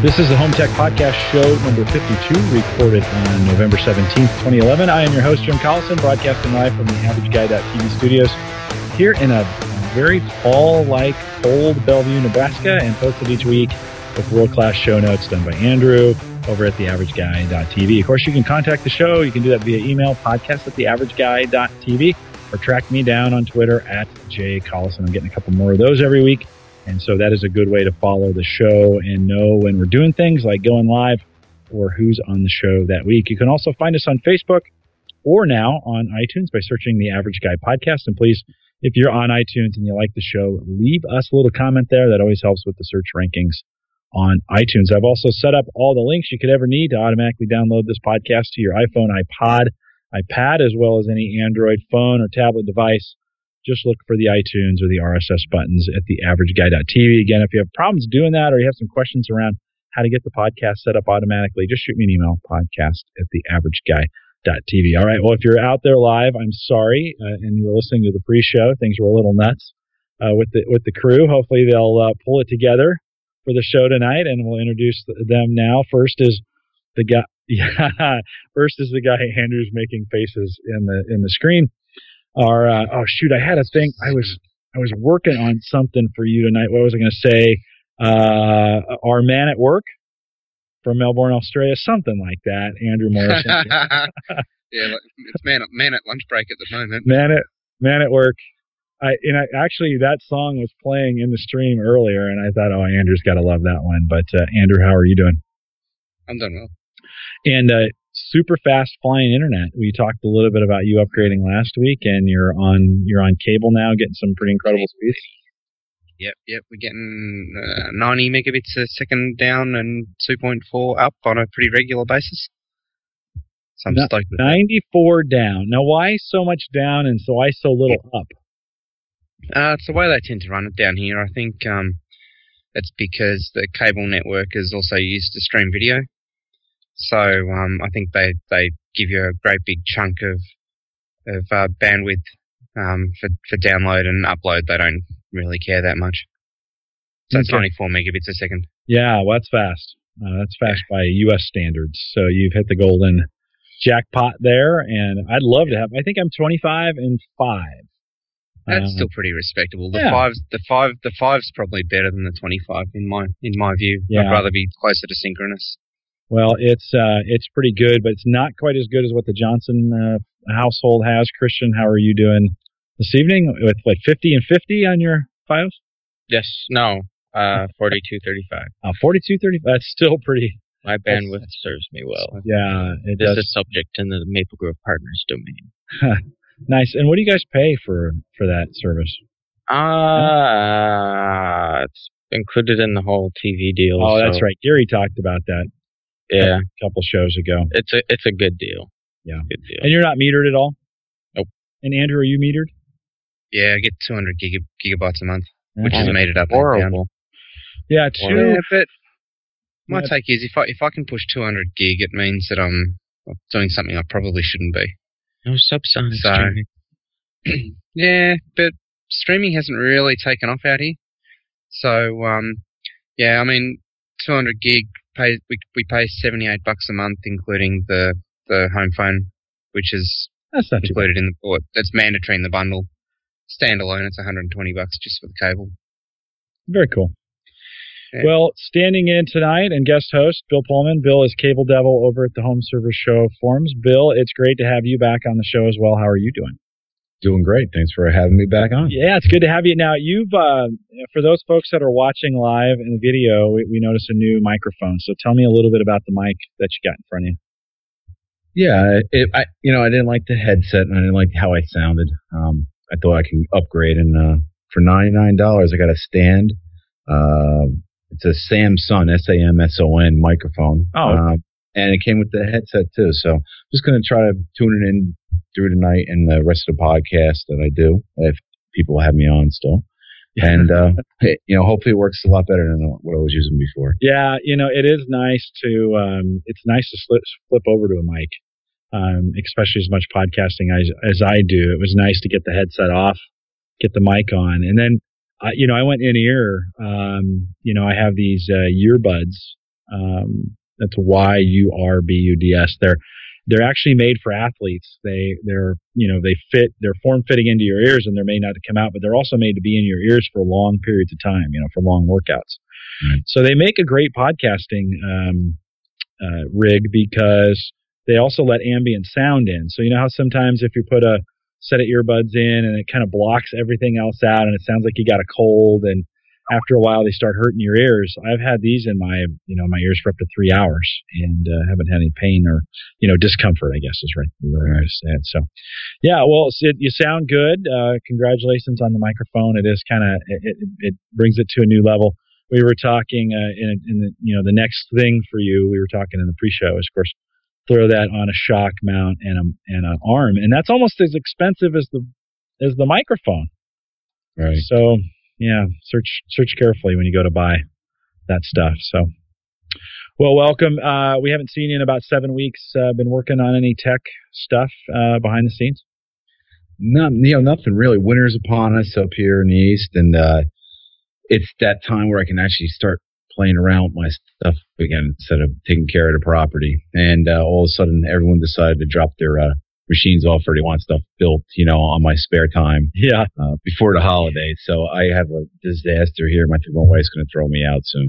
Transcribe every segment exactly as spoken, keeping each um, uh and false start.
This is the Home Tech Podcast, show number fifty-two, recorded on November seventeenth, twenty eleven. I am your host, Jim Collison, broadcasting live from the average guy dot t v studios here in a very fall-like, cold Bellevue, Nebraska, and posted each week with world-class show notes done by Andrew over at the average guy dot t v. Of course, you can contact the show. You can do that via email, podcast at the average guy dot t v, or track me down on Twitter at J Collison. I'm getting a couple more of those every week. And so that is a good way to follow the show and know when we're doing things like going live or who's on the show that week. You can also find us on Facebook or now on iTunes by searching the Average Guy Podcast. And please, if you're on iTunes and you like the show, leave us a little comment there. That always helps with the search rankings on iTunes. I've also set up all the links you could ever need to automatically download this podcast to your iPhone, iPod, iPad, as well as any Android phone or tablet device. Just look for the iTunes or the R S S buttons at the average guy dot t v. Again, if you have problems doing that or you have some questions around how to get the podcast set up automatically, just shoot me an email, podcast at the average guy dot t v. All right, well, if you're out there live, I'm sorry, uh, and you were listening to the pre-show. Things were a little nuts uh, with the with the crew. Hopefully they'll uh, pull it together for the show tonight, and we'll introduce them now. First is the guy, yeah, first is the guy Andrew's making faces in the in the screen. Our, uh, oh shoot, I had a thing. I was, I was working on something for you tonight. What was I going to say? Uh, our man at work from Melbourne, Australia, something like that. Andrew Morrison. Yeah, it's man, man at lunch break at the moment. Man at, man at work. I, and I, actually that song was playing in the stream earlier and I thought, oh, Andrew's got to love that one. But, uh, Andrew, how are you doing? I'm doing well. And, uh, super fast flying internet. We talked a little bit about you upgrading last week, and you're on you're on cable now, getting some pretty incredible speeds. Yep, yep. We're getting uh, ninety megabits a second down and two point four up on a pretty regular basis. So I'm no, stoked with ninety-four that. Down. Now, why so much down and so why so little up? Uh, it's the way they tend to run it down here. I think um, it's because the cable network is also used to stream video. So um, I think they, they give you a great big chunk of of uh, bandwidth um, for for download and upload. They don't really care that much. So it's okay. ninety-four megabits a second. Yeah, well, that's fast. Uh, that's fast by U S standards. So you've hit the golden jackpot there, and I'd love to have. I think I'm twenty-five and five. That's uh, still pretty respectable. The yeah. fives, the five, the five's probably better than the twenty-five in my in my view. Yeah. I'd rather be closer to synchronous. Well, it's uh, it's pretty good, but it's not quite as good as what the Johnson uh, household has. Christian, how are you doing this evening? With like fifty and fifty on your files? Yes, no, uh, forty-two thirty-five. Uh, forty-two thirty-five. That's still pretty. My bandwidth serves me well. Yeah, it this does. is subject in the Maple Grove Partners domain. Nice. And what do you guys pay for for that service? Uh, it's included in the whole T V deal. Oh, so. that's right. Gary talked about that. Yeah, a couple shows ago. It's a it's a good deal. Yeah, good deal. And you're not metered at all? Nope. And Andrew, are you metered? Yeah, I get two hundred gig- gigabytes a month, That's which is metered up. Horrible. Yeah, two. Yeah, but my yeah. take is if I if I can push two hundred gig, it means that I'm doing something I probably shouldn't be. No subsonic so, streaming. Yeah, but streaming hasn't really taken off out here. So um, yeah, I mean, two hundred gig. Pay, we we pay seventy-eight bucks a month, including the, the home phone, which is That's not included in the or that's mandatory in the bundle. Standalone, it's one hundred twenty bucks just for the cable. Very cool. Yeah. Well, standing in tonight and guest host Bill Pullman. Bill is Cable Devil over at the Home Service Show forums. Bill, it's great to have you back on the show as well. How are you doing? Doing great. Thanks for having me back on. Yeah, it's good to have you. Now, you've, uh, for those folks that are watching live in the video, we, we noticed a new microphone. So tell me a little bit about the mic that you got in front of you. Yeah, it, I, you know, I didn't like the headset and I didn't like how I sounded. Um, I thought I can upgrade, and uh, for ninety-nine dollars, I got a stand. Uh, it's a Samson, S A M S O N microphone. Oh. Uh, and it came with the headset too. So I'm just going to try to tune it in through tonight and the rest of the podcast that I do, if people have me on still. And, uh, you know, hopefully it works a lot better than what I was using before. Yeah, you know, it is nice to, um, it's nice to slip, flip over to a mic, um, especially as much podcasting as, as I do. It was nice to get the headset off, get the mic on. And then, uh, you know, I went in ear, um, you know, I have these uh, earbuds Um, that's Y U R B U D S. They're they're actually made for athletes. They they're you know they fit they're form fitting into your ears, and they're made not to come out, but they're also made to be in your ears for long periods of time. You know, for long workouts. Right. So they make a great podcasting um, uh, rig because they also let ambient sound in. So you know how sometimes if you put a set of earbuds in and it kind of blocks everything else out, and it sounds like you got a cold, and after a while they start hurting your ears. I've had these in my, you know, my ears for up to three hours and uh, haven't had any pain or, you know, discomfort, I guess is right, the right way to say it. So, yeah, well, it, you sound good. Uh, congratulations on the microphone. It is kind of, it, it, it brings it to a new level. We were talking uh, in, in the, you know, the next thing for you, we were talking in the pre-show is, of course, throw that on a shock mount and a, and an arm. And that's almost as expensive as the, as the microphone. Right. So, yeah, search search carefully when you go to buy that stuff. So, well, welcome. Uh, we haven't seen you in about seven weeks. Uh, been working on any tech stuff uh, behind the scenes? No, you know, nothing really. Winter's upon us up here in the east, and uh, it's that time where I can actually start playing around with my stuff again instead of taking care of the property. And uh, all of a sudden, everyone decided to drop their uh, machines off, or they want stuff built, you know, on my spare time. Yeah. Uh, before the holidays. So I have a disaster here. My, my wife's going to throw me out soon.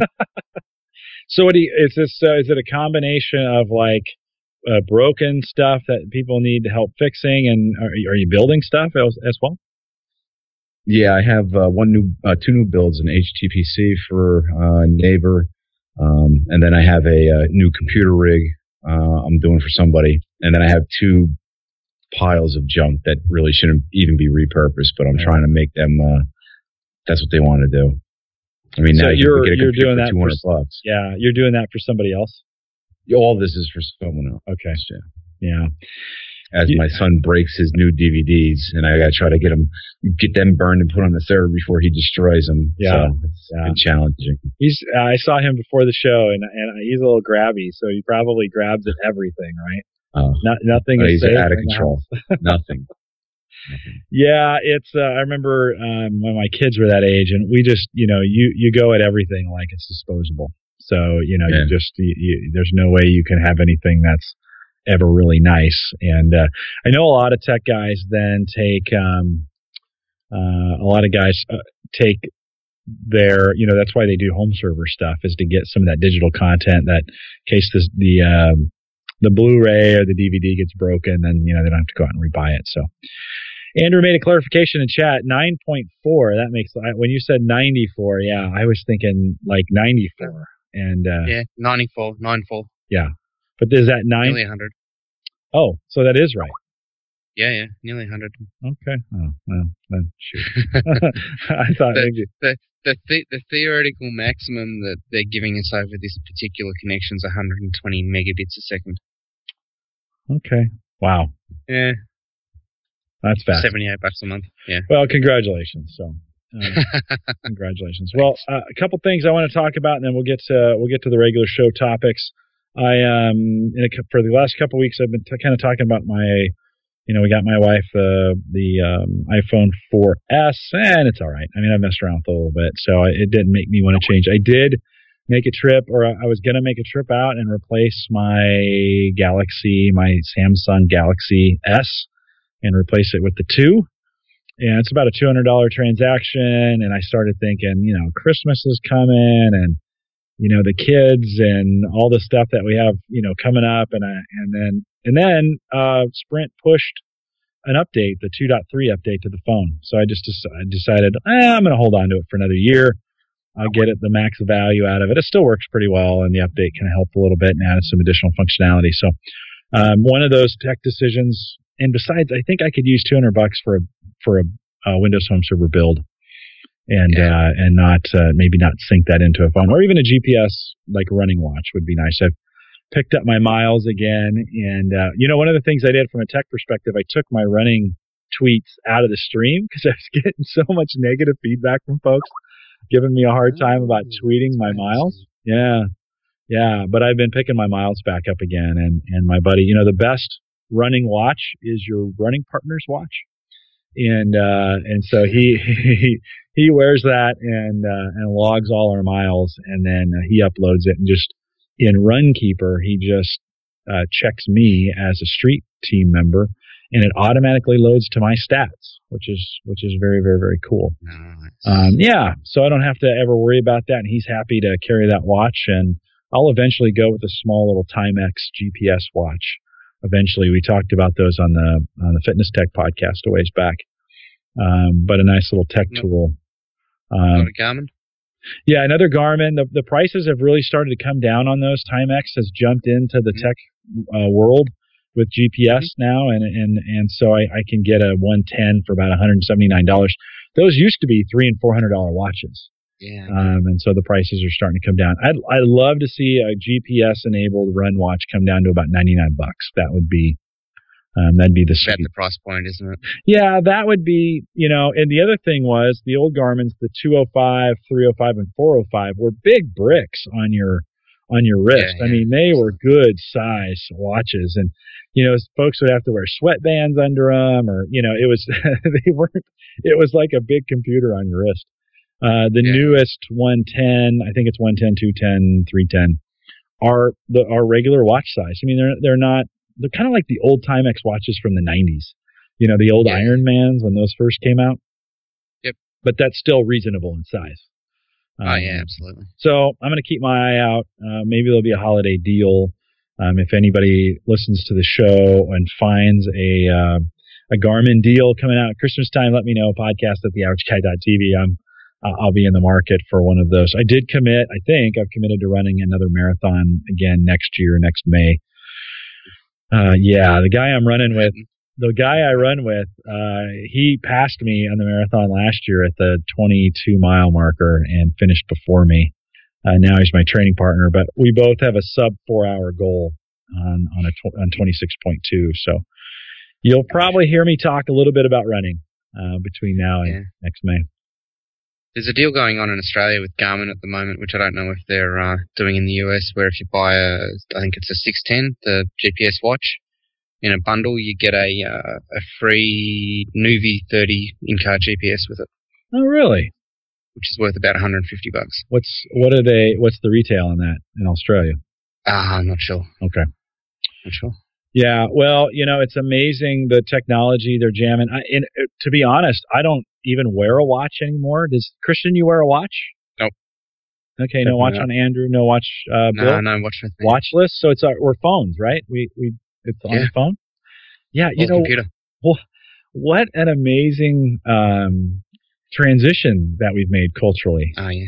So what do you, is this, uh, is it a combination of like uh, broken stuff that people need help fixing, and are, are you building stuff as, as well? Yeah, I have uh, one new, uh, two new builds, an H T P C for uh, neighbor. Um, and then I have a, uh new computer rig uh, I'm doing for somebody. And then I have two piles of junk that really shouldn't even be repurposed, but I'm yeah. trying to make them, uh, that's what they want to do. I mean, so now you're, you can get a you're doing for that two hundred for, bucks. Yeah. You're doing that for somebody else. All this is for someone else. Okay. Yeah. Yeah. As yeah. my son breaks his new D V Ds, and I got to try to get him, get them burned and put on the server before he destroys them. Yeah. So it's yeah. been challenging. He's, uh, I saw him before the show, and, and he's a little grabby, so he probably grabs at everything, right? Oh, Not, nothing oh, is he's safe out of in the control. house. Nothing. Nothing. Yeah, it's. Uh, I remember um, when my kids were that age, and we just, you know, you you go at everything like it's disposable. So you know, Yeah. you just you, you, there's no way you can have anything that's ever really nice. And uh, I know a lot of tech guys then take um, uh, a lot of guys uh, take their, you know, that's why they do home server stuff, is to get some of that digital content. That in case this, the um, the Blu-ray or the D V D gets broken, then you know they don't have to go out and rebuy it. So. Andrew made a clarification in chat, nine point four. That makes, when you said ninety-four, yeah, I was thinking like ninety-four. And uh, yeah, ninety-four, ninety-four. Yeah. But is that nine? Nearly one hundred. Oh, so that is right. Yeah, yeah, nearly one hundred. Okay. Oh, well, then shoot. I thought the, maybe. The, the, the, the theoretical maximum that they're giving us over this particular connection is one hundred twenty megabits a second. Okay. Wow. Yeah. That's fast. seventy-eight bucks a month. Yeah. Well, congratulations. So, uh, congratulations. Well, uh, a couple things I want to talk about, and then we'll get to we'll get to the regular show topics. I um in a, for the last couple weeks, I've been t- kind of talking about my, you know, we got my wife the the um, iPhone four S, and it's all right. I mean, I messed around with it a little bit, so I, it didn't make me want to change. I did make a trip, or I was gonna make a trip out and replace my Galaxy, my Samsung Galaxy S. And replace it with the two. And it's about a two hundred dollars transaction. And I started thinking, you know, Christmas is coming, and, you know, the kids and all the stuff that we have, you know, coming up. And I, and then, and then, uh, Sprint pushed an update, the two point three update to the phone. So I just I decided, eh, I'm going to hold on to it for another year. I'll get it the max value out of it. It still works pretty well, and the update kind of helped a little bit and added some additional functionality. So, um, one of those tech decisions. And besides, I think I could use two hundred bucks for a, for a, uh, Windows Home Server build, and, yeah. uh, and not, uh, maybe not sync that into a phone, or even a G P S, like running watch would be nice. I've picked up my miles again. And, uh, you know, one of the things I did from a tech perspective, I took my running tweets out of the stream because I was getting so much negative feedback from folks giving me a hard time about tweeting my miles. Yeah. Yeah. But I've been picking my miles back up again. And, and my buddy, you know, the best running watch is your running partner's watch, and uh and so he he he wears that and uh and logs all our miles, and then uh, he uploads it and just in Runkeeper, he just uh, checks me as a street team member, and it automatically loads to my stats, which is which is very, very, very cool. Nice. Um, yeah, so I don't have to ever worry about that, and he's happy to carry that watch, and I'll eventually go with a small little Timex G P S watch. Eventually, we talked about those on the on the Fitness Tech podcast a ways back, um, but a nice little tech Yep. tool. Got Um, a Garmin? yeah, another Garmin. The, the prices have really started to come down on those. Timex has jumped into the Mhm. tech uh, world with G P S now, and and and so I, I can get a one ten for about one hundred seventy-nine dollars. Those used to be three and four hundred dollar watches, Yeah. um, and so the prices are starting to come down. I'd I'd love to see a G P S enabled run watch come down to about ninety-nine bucks. That would be um, that'd be the About sweet. the price point, isn't it? Yeah, that would be, you know, and the other thing was the old Garmin's, the two oh five, three oh five, and four oh five were big bricks on your, on your wrist. Yeah, I yeah. mean, they were good size watches, and, you know, folks would have to wear sweatbands under them, or, you know, it was, they weren't, it was like a big computer on your wrist. Uh, the Yeah. newest one ten, I think it's one ten, two ten, three ten, are the, are regular watch size. I mean, they're, they're not, they're kind of like the old Timex watches from the nineties. You know, the old Yeah. Ironmans when those first came out. Yep. But that's still reasonable in size. Oh, yeah, Um, absolutely. So I'm going to keep my eye out. Uh, maybe there'll be a holiday deal. Um, if anybody listens to the show and finds a uh, a Garmin deal coming out at Christmas time, let me know. Podcast at the average guy dot t v. I'm uh, I'll be in the market for one of those. I did commit. I think I've committed to running another marathon again next year, next May. Uh, yeah, the guy I'm running with, the guy I run with, uh, he passed me on the marathon last year at the twenty-two mile marker and finished before me. Uh, now he's my training partner, but we both have a sub four hour goal on, on a, tw- on twenty-six point two. So you'll probably hear me talk a little bit about running, uh, between now and Yeah. next May. There's a deal going on in Australia with Garmin at the moment, which I don't know if they're uh, doing in the U S, where if you buy a, I think it's a six ten, the G P S watch, in a bundle, you get a uh, a free Nuvi thirty in-car G P S with it, Oh, really? which is worth about one hundred fifty bucks. What's, what are they, what's the retail on that in Australia? Ah, I'm not sure. Okay. Not sure. Yeah, well, you know, it's amazing the technology they're jamming. I, and uh, to be honest, I don't even wear a watch anymore. Does Christian, you wear a watch? Nope. Okay, Definitely no watch not. on Andrew, no watch uh, No, Bill. no, watch with me. Watch list. So it's our, we're phones, right? We we it's on Yeah. the phone. Yeah, you Or know computer. what an amazing um, transition that we've made culturally. Oh yeah,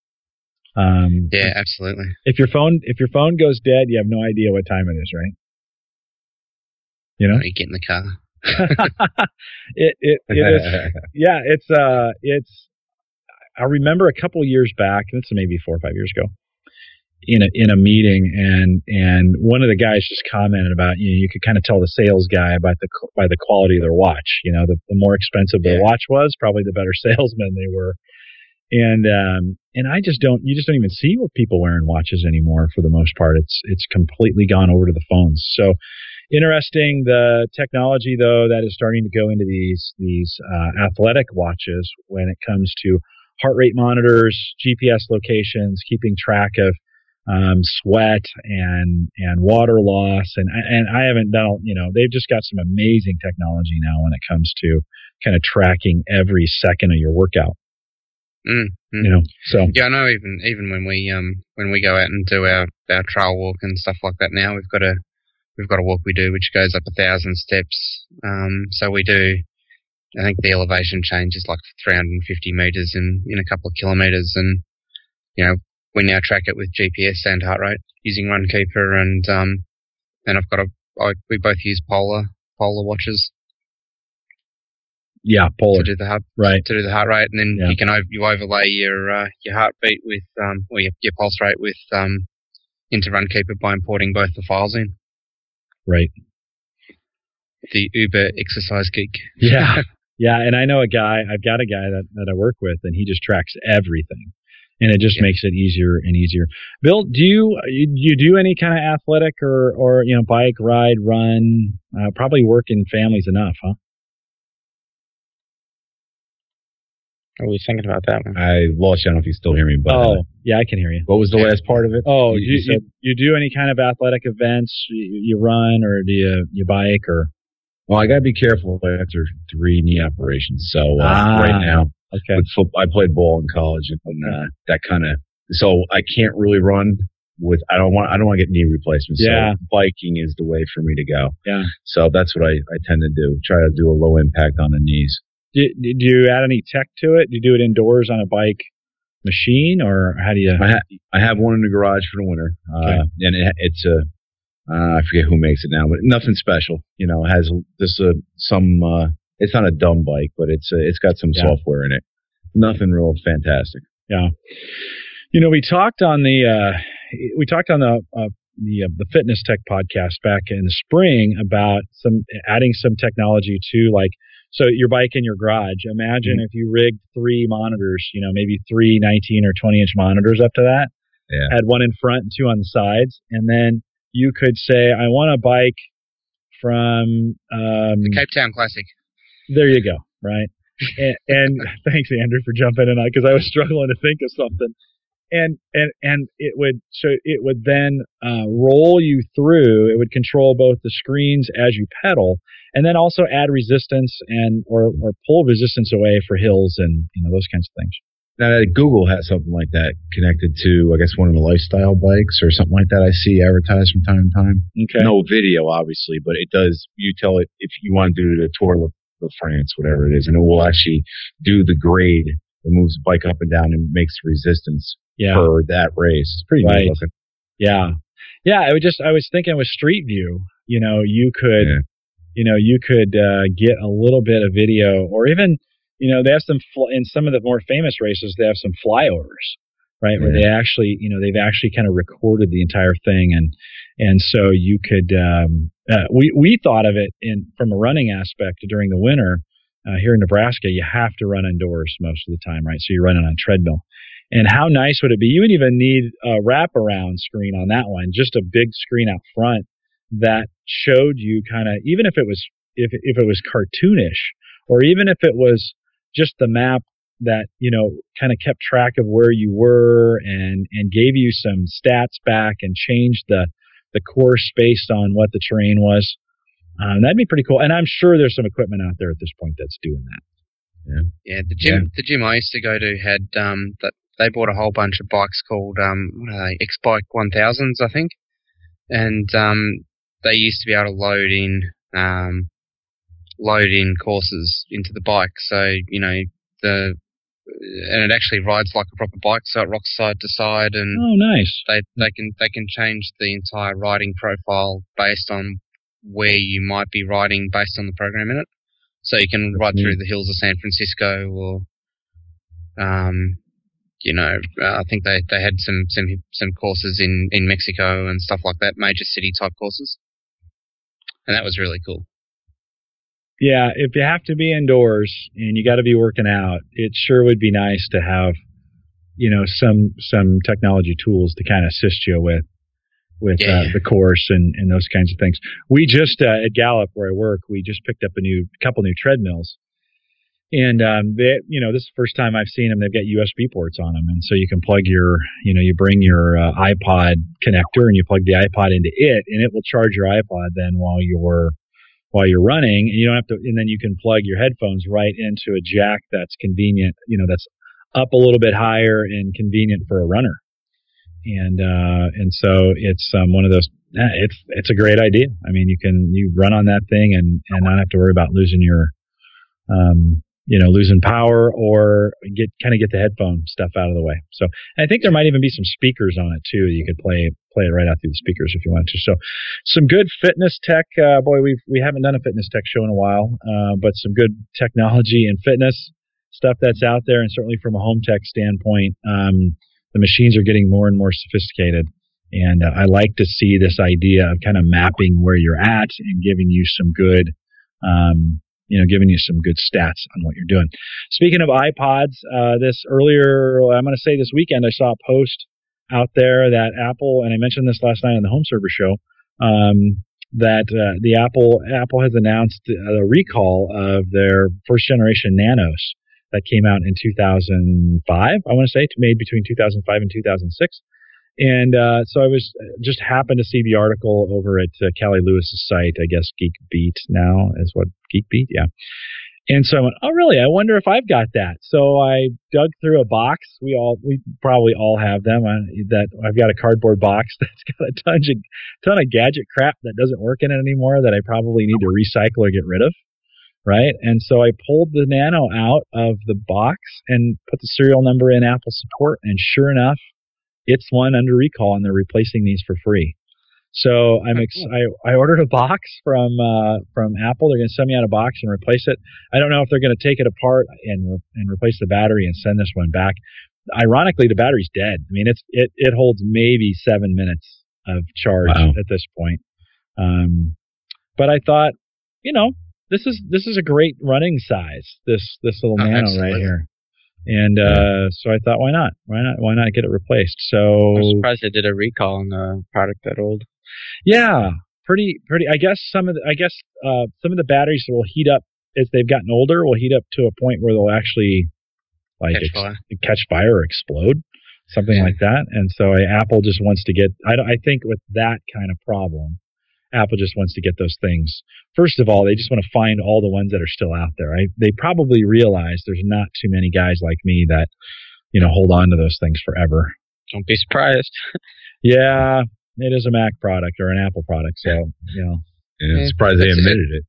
Um, yeah, absolutely. If your phone if your phone goes dead, you have no idea what time it is, right? You know. You get in the car. it it it is yeah it's uh it's I remember a couple years back, it's maybe four or five years ago, in a in a meeting, and and one of the guys just commented about, you know, you could kind of tell the sales guy about the by the quality of their watch. You know, the, the more expensive their Yeah. watch was, probably the better salesmen they were. And um and I just don't you just don't even see people wearing watches anymore for the most part. It's it's completely gone over to the phones. So interesting, the technology though that is starting to go into these these uh, athletic watches when it comes to heart rate monitors, G P S locations, keeping track of um, sweat and and water loss, and and I haven't done, you know, they've just got some amazing technology now when it comes to kind of tracking every second of your workout. Mm, mm. You know, so Yeah, I know. Even even when we um when we go out and do our, our trail walk and stuff like that, now we've got a we've got a walk we do which goes up a thousand steps. Um, so we do. I think the elevation change is like three hundred fifty meters in in a couple of kilometers, and you know we now track it with G P S and heart rate using Runkeeper, and um and I've got a I, we both use Polar Polar watches yeah, polar, to do the heart right? to do the heart rate, and then Yeah. you can over, you overlay your uh, your heartbeat with um or your, your pulse rate with um into Runkeeper by importing both the files in. Right. The Uber exercise geek. Yeah. Yeah. And I know a guy, I've got a guy that, that I work with, and he just tracks everything, and it just Yeah. makes it easier and easier. Bill, do you, you, you do any kind of athletic or, or, you know, bike, ride, run, uh, probably work in families enough, huh? Are we thinking about that one? I lost you. I don't know if you still hear me. But, oh, uh, yeah, I can hear you. what was the Yeah. last part of it? Oh, You- you, you you, said- you do any kind of athletic events? You, you run or do you, you bike or? Well, I got to be careful after three knee operations. So uh, Ah. right now, Okay. with foot, I played ball in college, and uh, that kind of. So I can't really run with. I don't want. I don't want to get knee replacements. Yeah. So biking is the way for me to go. Yeah. So that's what I, I tend to do. Try to do a low impact on the knees. Do, do you add any tech to it? Do you do it indoors on a bike machine or how do you? I, ha- I have one in the garage for the winter, uh, Okay. and it, it's a. Uh, I forget who makes it now, but nothing special. You know, it has this uh, some. Uh, it's not a dumb bike, but it's uh, it's got some Yeah. software in it. Nothing real fantastic. Yeah. You know, we talked on the uh, we talked on the uh, the uh, the Fitness Tech podcast back in the spring about some adding some technology to like so your bike in your garage. Imagine Mm-hmm. if you rigged three monitors, you know, maybe three nineteen or twenty inch monitors up to that. Yeah. Had one in front and two on the sides, and then you could say, I want a bike from um, The Cape Town Classic. there you go, right? and, and thanks, Andrew, for jumping in because I was struggling to think of something. And and and it would so it would then uh, roll you through. It would control both the screens as you pedal, and then also add resistance and or or pull resistance away for hills and you know those kinds of things. Now, Google has something like that connected to, I guess, one of the lifestyle bikes or something like that. I see advertised from time to time. Okay. No video, obviously, but it does. You tell it if you want to do the Tour of France, whatever it is, and it will actually do the grade. It moves the bike up and down and makes resistance Yeah. for that race. It's pretty Right. neat looking. Yeah. Yeah. I would just, I was thinking with Street View, you know, you could, Yeah. you know, you could uh, get a little bit of video or even, you know, they have some, fl- in some of the more famous races, they have some flyovers, right? Where Yeah. they actually, you know, they've actually kind of recorded the entire thing. And, and so you could, um, uh, we, we thought of it in, from a running aspect during the winter, uh, here in Nebraska, you have to run indoors most of the time, right? So you're running on a treadmill. And how nice would it be? You would even need a wraparound screen on that one, just a big screen out front that showed you kind of, even if it was, if, if it was cartoonish, or even if it was just the map that, you know, kind of kept track of where you were and, and gave you some stats back and changed the, the course based on what the terrain was. Um, that'd be pretty cool. And I'm sure there's some equipment out there at this point that's doing that. Yeah, the gym the gym I used to go to had um that they bought a whole bunch of bikes called um what are they X Bike one thousands I think, and um they used to be able to load in um load in courses into the bike, so you know the and it actually rides like a proper bike, so it rocks side to side, and Oh, nice. they they can they can change the entire riding profile based on where you might be riding based on the program in it. So you can ride through the hills of San Francisco, or, um, you know, uh, I think they, they had some, some some courses in, in Mexico and stuff like that, major city type courses, and that was really cool. Yeah, if you have to be indoors and you got to be working out, it sure would be nice to have, you know, some some technology tools to kind of assist you with with Yeah. uh, the course and, and those kinds of things. We just uh, at Gallup, where I work, we just picked up a new couple new treadmills, and um, they, you know, this is the first time I've seen them. They've got U S B ports on them, and so you can plug your, you know, you bring your uh, iPod connector and you plug the iPod into it, and it will charge your iPod then while you're while you're running, and you don't have to, and then you can plug your headphones right into a jack that's convenient, you know, that's up a little bit higher and convenient for a runner. And, uh, and so it's, um, one of those, eh, it's, it's a great idea. I mean, you can, you run on that thing and, and not have to worry about losing your, um, you know, losing power or get, kind of get the headphone stuff out of the way. So I think there might even be some speakers on it too. You could play, play it right out through the speakers if you wanted to. So some good fitness tech, uh, boy, we've, we haven't done a fitness tech show in a while, uh, but some good technology and fitness stuff that's out there. And certainly from a home tech standpoint, um, the machines are getting more and more sophisticated. And uh, I like to see this idea of kind of mapping where you're at and giving you some good, um, you know, giving you some good stats on what you're doing. Speaking of iPods, uh, this earlier, I'm going to say this weekend, I saw a post out there that Apple, and I mentioned this last night on the Home Server Show, um, that uh, the Apple Apple has announced a recall of their first generation Nanos. that came out in two thousand five. I want to say made between two thousand five and two thousand six. And uh, so I was just happened to see the article over at uh, Callie Lewis's site. I guess Geek Beat now is what Geek Beat, yeah. And so I went, oh, really? I wonder if I've got that. So I dug through a box. We all, we probably all have them. I, that I've got a cardboard box that's got a ton of, ton of gadget crap that doesn't work in it anymore that I probably need to recycle or get rid of. Right. And so I pulled the Nano out of the box and put the serial number in Apple support. And sure enough, it's one under recall and they're replacing these for free. So I'm ex- I, I ordered a box from uh, from Apple. They're going to send me out a box and replace it. I don't know if they're going to take it apart and re- and replace the battery and send this one back. Ironically, the battery's dead. I mean, it's it it holds maybe seven minutes of charge wow. at this point. Um, but I thought, you know, this is this is a great running size. This this little oh, Nano absolutely. right here. And uh, so I thought, why not? Why not? Why not get it replaced? So I'm surprised they did a recall on the product that old. Yeah, pretty, pretty. I guess some of the, I guess uh, some of the batteries will heat up as they've gotten older. Will heat up to a point where they'll actually like catch, ex- fire. catch fire or explode, something yeah. like that. And so I, Apple just wants to get. I, I think with that kind of problem, Apple just wants to get those things. First of all, they just want to find all the ones that are still out there. I, they probably realize there's not too many guys like me that you know hold on to those things forever. Don't be surprised. Yeah. It is a Mac product or an Apple product, so, you know. Yeah, I'm surprised they admitted it.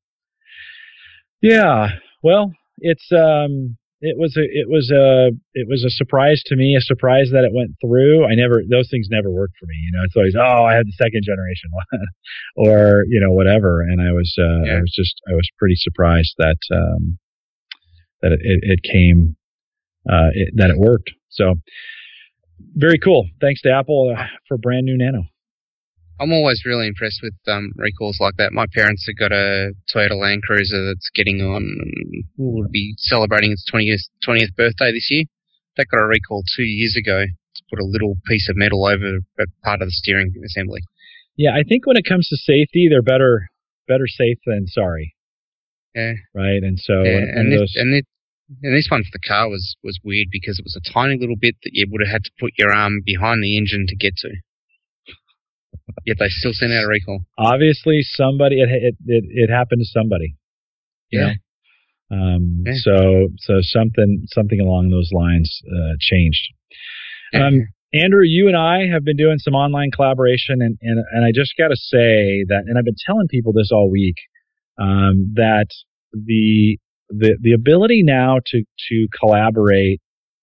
Yeah. Well, it's, um, it was a, it was a, it was a surprise to me, a surprise that it went through. I never, those things never work for me, you know. It's always, oh, I had the second generation one or, you know, whatever. And I was, uh, yeah. I was just, I was pretty surprised that, um, that it, it came, uh, it, that it worked. So very cool. Thanks to Apple uh, for brand new Nano. I'm always really impressed with um, recalls like that. My parents have got a Toyota Land Cruiser that's getting on, will be celebrating its twentieth, twentieth birthday this year. That got a recall two years ago to put a little piece of metal over a part of the steering assembly. Yeah, I think when it comes to safety, they're better better safe than sorry. Yeah. Right, and so... Yeah, and, and, those, this, and, this, and this one for the car was, was weird because it was a tiny little bit that you would have had to put your arm behind the engine to get to. Yet they still sent out a recall. Obviously, somebody it it it, it happened to somebody. Yeah. Know? Um. Yeah. So so something something along those lines uh, changed. Yeah. Um. Andrew, you and I have been doing some online collaboration, and and and I just got to say that, and I've been telling people this all week, um, that the the the ability now to to collaborate,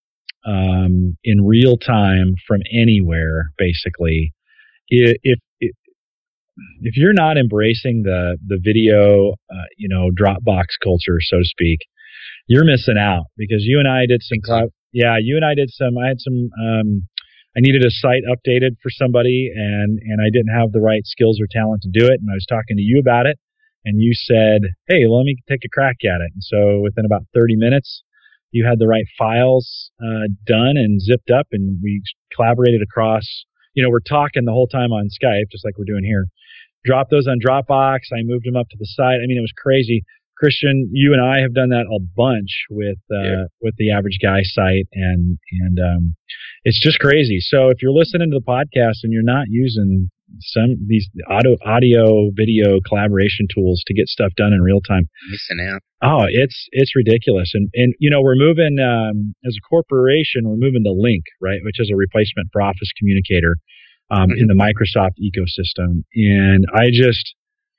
um, in real time from anywhere, basically. If, if if you're not embracing the the video, uh, you know, Dropbox culture, so to speak, you're missing out because you and I did some, cloud, yeah, you and I did some. I had some. Um, I needed a site updated for somebody, and and I didn't have the right skills or talent to do it. And I was talking to you about it, and you said, "Hey, let me take a crack at it." And so within about thirty minutes, you had the right files uh, done and zipped up, and we collaborated across. You know, we're talking the whole time on Skype, just like we're doing here. Drop those on Dropbox. I moved them up to the site. I mean, it was crazy. Christian, you and I have done that a bunch with uh, yeah. with the Average Guy site, and and um, it's just crazy. So if you're listening to the podcast and you're not using some these audio, audio, video collaboration tools to get stuff done in real time, missing out. Oh, it's it's ridiculous. And and you know, we're moving um, as a corporation, we're moving to Lync, right, which is a replacement for Office Communicator um, mm-hmm. in the Microsoft ecosystem. And I just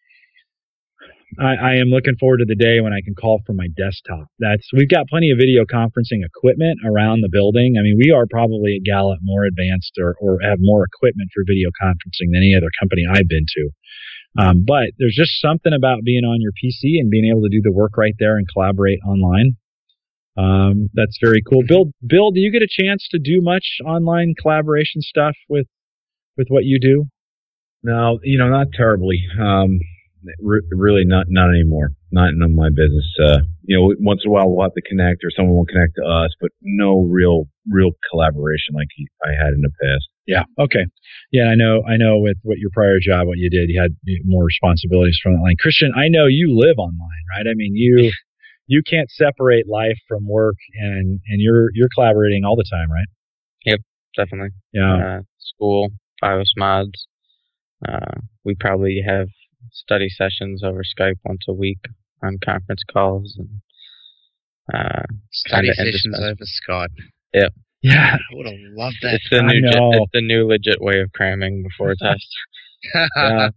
I, I am looking forward to the day when I can call from my desktop. That's we've got plenty of video conferencing equipment around the building. I mean, we are probably at Gallup more advanced or, or have more equipment for video conferencing than any other company I've been to. Um, but there's just something about being on your P C and being able to do the work right there and collaborate online. Um, that's very cool. Bill, Bill, do you get a chance to do much online collaboration stuff with with what you do? No, you know, not terribly. Um, re- really, not not anymore. Not in my business. Uh, you know, once in a while we'll have to connect, or someone will connect to us, but no real real collaboration like I had in the past. Yeah. Okay. Yeah, I know. I know. With what your prior job, what you did, you had more responsibilities from that line. Christian, I know you live online, right? I mean, you you can't separate life from work, and and you're you're collaborating all the time, right? Yep, definitely. Yeah. Uh, school, BIOS mods. Uh, we probably have study sessions over Skype once a week on conference calls, and uh, study sessions over Skype. Yep. Yeah, I would have loved that. It's the new, ge- it's the new legit way of cramming before a test. Yeah.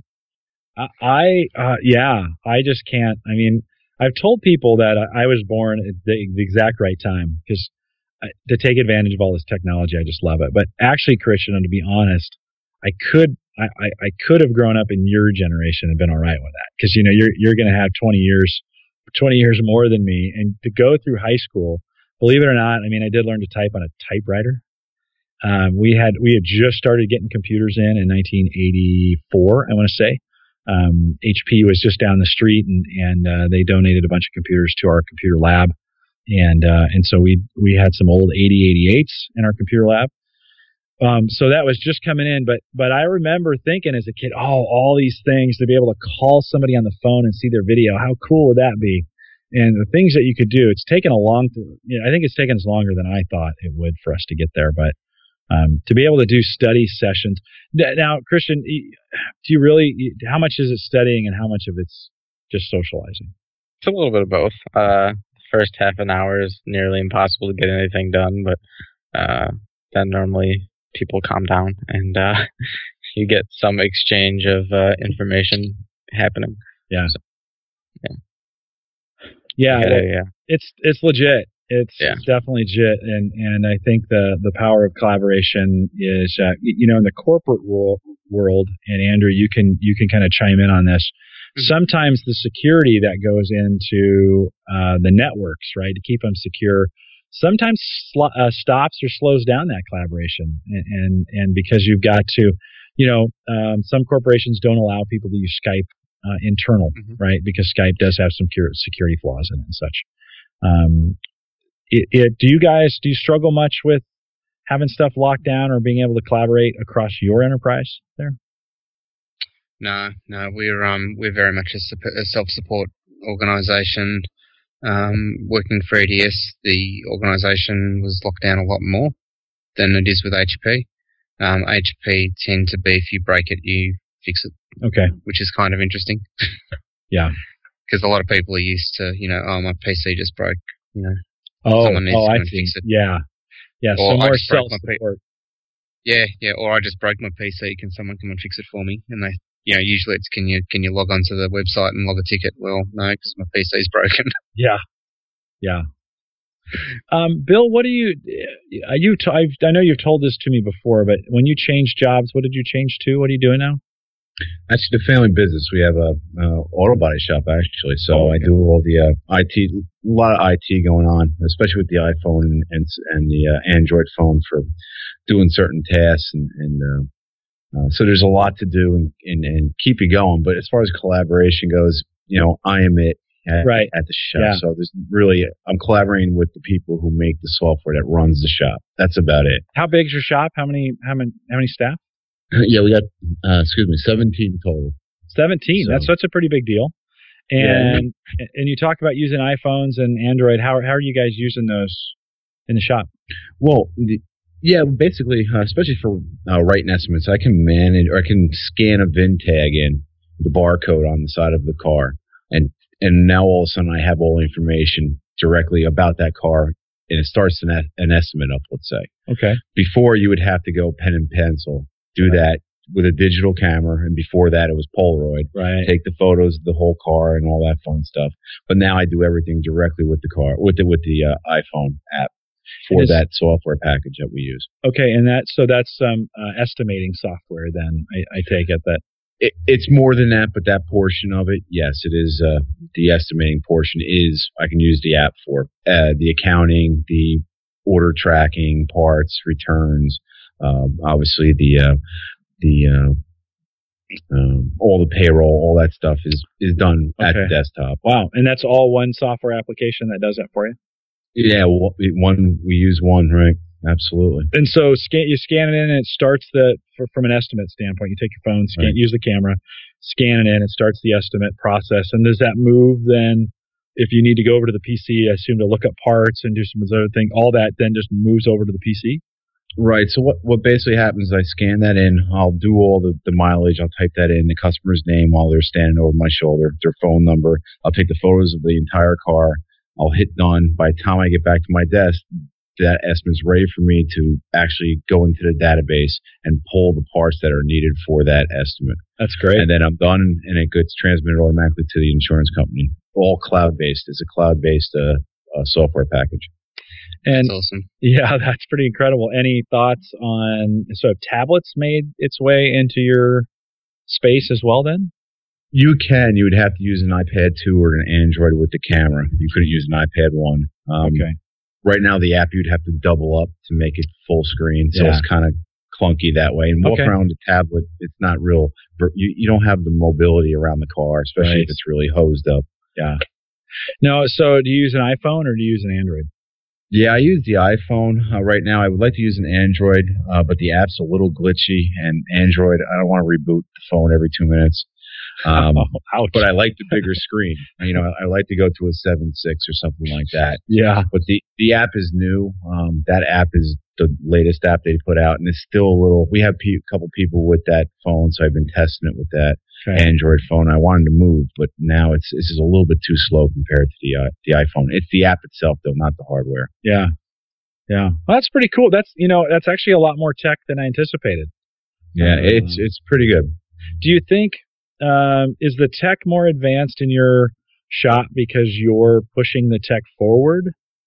I, uh, yeah, I just can't. I mean, I've told people that I was born at the, the exact right time because to take advantage of all this technology, I just love it. But actually, Christian, and to be honest, I could, I, I, I could have grown up in your generation and been all right with that because you know you're you're going to have twenty years, twenty years more than me, and to go through high school. Believe it or not, I mean, I did learn to type on a typewriter. Um, we had we had just started getting computers in in nineteen eighty-four, I want to say. Um, H P was just down the street, and and uh, they donated a bunch of computers to our computer lab, and uh, and so we we had some old eighty eighty-eights in our computer lab. Um, so that was just coming in, but but I remember thinking as a kid, oh, all these things to be able to call somebody on the phone and see their video, how cool would that be? And the things that you could do, it's taken a long, you know, I think it's taken us longer than I thought it would for us to get there. But um, to be able to do study sessions. Now, Christian, do you really, how much is it studying and how much of it's just socializing? It's a little bit of both. Uh, first half an hour is nearly impossible to get anything done, but uh, then normally people calm down and uh, you get some exchange of uh, information happening. Yeah. So, yeah. Yeah, yeah, well, yeah, it's it's legit. It's, yeah. it's definitely legit, and and I think the the power of collaboration is, uh, you know, in the corporate world, world. And Andrew, you can you can kind of chime in on this. Mm-hmm. Sometimes the security that goes into uh, the networks, right, to keep them secure, sometimes sl- uh, stops or slows down that collaboration, and and, and because you've got to, you know, um, some corporations don't allow people to use Skype. Uh, internal, mm-hmm. right? Because Skype does have some security flaws in it and such. Um, it, it, do you guys, do you struggle much with having stuff locked down or being able to collaborate across your enterprise there? No, no, we're um we're very much a, a self-support organization. Um, working for A D S, the organization was locked down a lot more than it is with H P. Um, H P tend to be if you break it, you fix it. Okay. Which is kind of interesting. Yeah. Because a lot of people are used to, you know, oh, my P C just broke, you know. Oh, someone needs oh, to I fix it. Yeah. Yeah, or so more self self-support. P- yeah, yeah, or I just broke my P C, can someone come and fix it for me? And they, you know, usually it's, can you can you log onto the website and log a ticket? Well, no, because my P C's broken. Yeah. Yeah. Um, Bill, what do you, are you t- I've, I know you've told this to me before, but when you changed jobs, what did you change to? What are you doing now? Actually, the family business. We have a, a auto body shop actually, so oh, okay. I do all the uh, I T, a lot of I T going on, especially with the iPhone and and, and the uh, Android phone for doing certain tasks, and, and uh, uh, so there's a lot to do and, and and keep you going. But as far as collaboration goes, you know, I am it at, right. at the shop, yeah. so there's really I'm collaborating with the people who make the software that runs the shop. That's about it. How big is your shop? How many how many how many staff? Yeah, we got, uh, excuse me, seventeen total. seventeen. So. That's that's a pretty big deal. And yeah. and you talk about using iPhones and Android. How how are you guys using those in the shop? Well, the, yeah, basically, uh, especially for uh, writing estimates, I can manage or I can scan a V I N tag in the barcode on the side of the car, and and now all of a sudden I have all the information directly about that car, and it starts an an estimate up. Let's say. Okay. Before you would have to go pen and pencil. Do right. that with a digital camera, and before that it was Polaroid. Right. Take the photos of the whole car and all that fun stuff. But now I do everything directly with the car, with the with the uh, iPhone app for is, that software package that we use. Okay, and that so that's um, uh, estimating software. Then I, I take it that it, it's more than that, but that portion of it, yes, it is. Uh, the estimating portion is I can use the app for uh, the accounting, the order tracking, parts, returns. Um, obviously, the uh, the uh, um, all the payroll, all that stuff is is done okay. at the desktop. Wow, and that's all one software application that does that for you? Yeah, well, one we use one, right? Absolutely. And so scan you scan it in, and it starts the for, from an estimate standpoint. You take your phone, scan, right. use the camera, scan it in, it starts the estimate process. And does that move then if you need to go over to the P C, I assume to look up parts and do some of those other things, all that then just moves over to the P C? Right. So what, what basically happens is I scan that in. I'll do all the, the mileage. I'll type that in, the customer's name while they're standing over my shoulder, their phone number. I'll take the photos of the entire car. I'll hit done. By the time I get back to my desk, that estimate's ready for me to actually go into the database and pull the parts that are needed for that estimate. That's great. And then I'm done, and it gets transmitted automatically to the insurance company. All cloud-based. It's a cloud-based uh, uh, software package. And That's awesome. Yeah, that's pretty incredible. Any thoughts on, so have tablets made its way into your space as well then? You can. You would have to use an iPad two or an Android with the camera. You couldn't use an iPad one. Um, okay. Right now, the app, you'd have to double up to make it full screen. So yeah. It's kind of clunky that way. And walk okay. around the tablet, it's not real. You, you don't have the mobility around the car, especially right. if it's really hosed up. Yeah. No, so do you use an iPhone or do you use an Android? Yeah, I use the iPhone uh, right now. I would like to use an Android, uh, but the app's a little glitchy. And Android, I don't want to reboot the phone every two minutes. Um, oh, but I like the bigger screen. You know, I like to go to a seven six or something like that. Yeah. But the, the app is new. Um, that app is the latest app they put out, and it's still a little. We have a couple people with that phone, so I've been testing it with that okay. Android phone. I wanted to move, but now it's this is a little bit too slow compared to the uh, the iPhone. It's the app itself, though, not the hardware. Yeah. Yeah. Well, that's pretty cool. That's you know, that's actually a lot more tech than I anticipated. Yeah, uh, it's it's pretty good. Do you think? Um, is the tech more advanced in your shop because you're pushing the tech forward?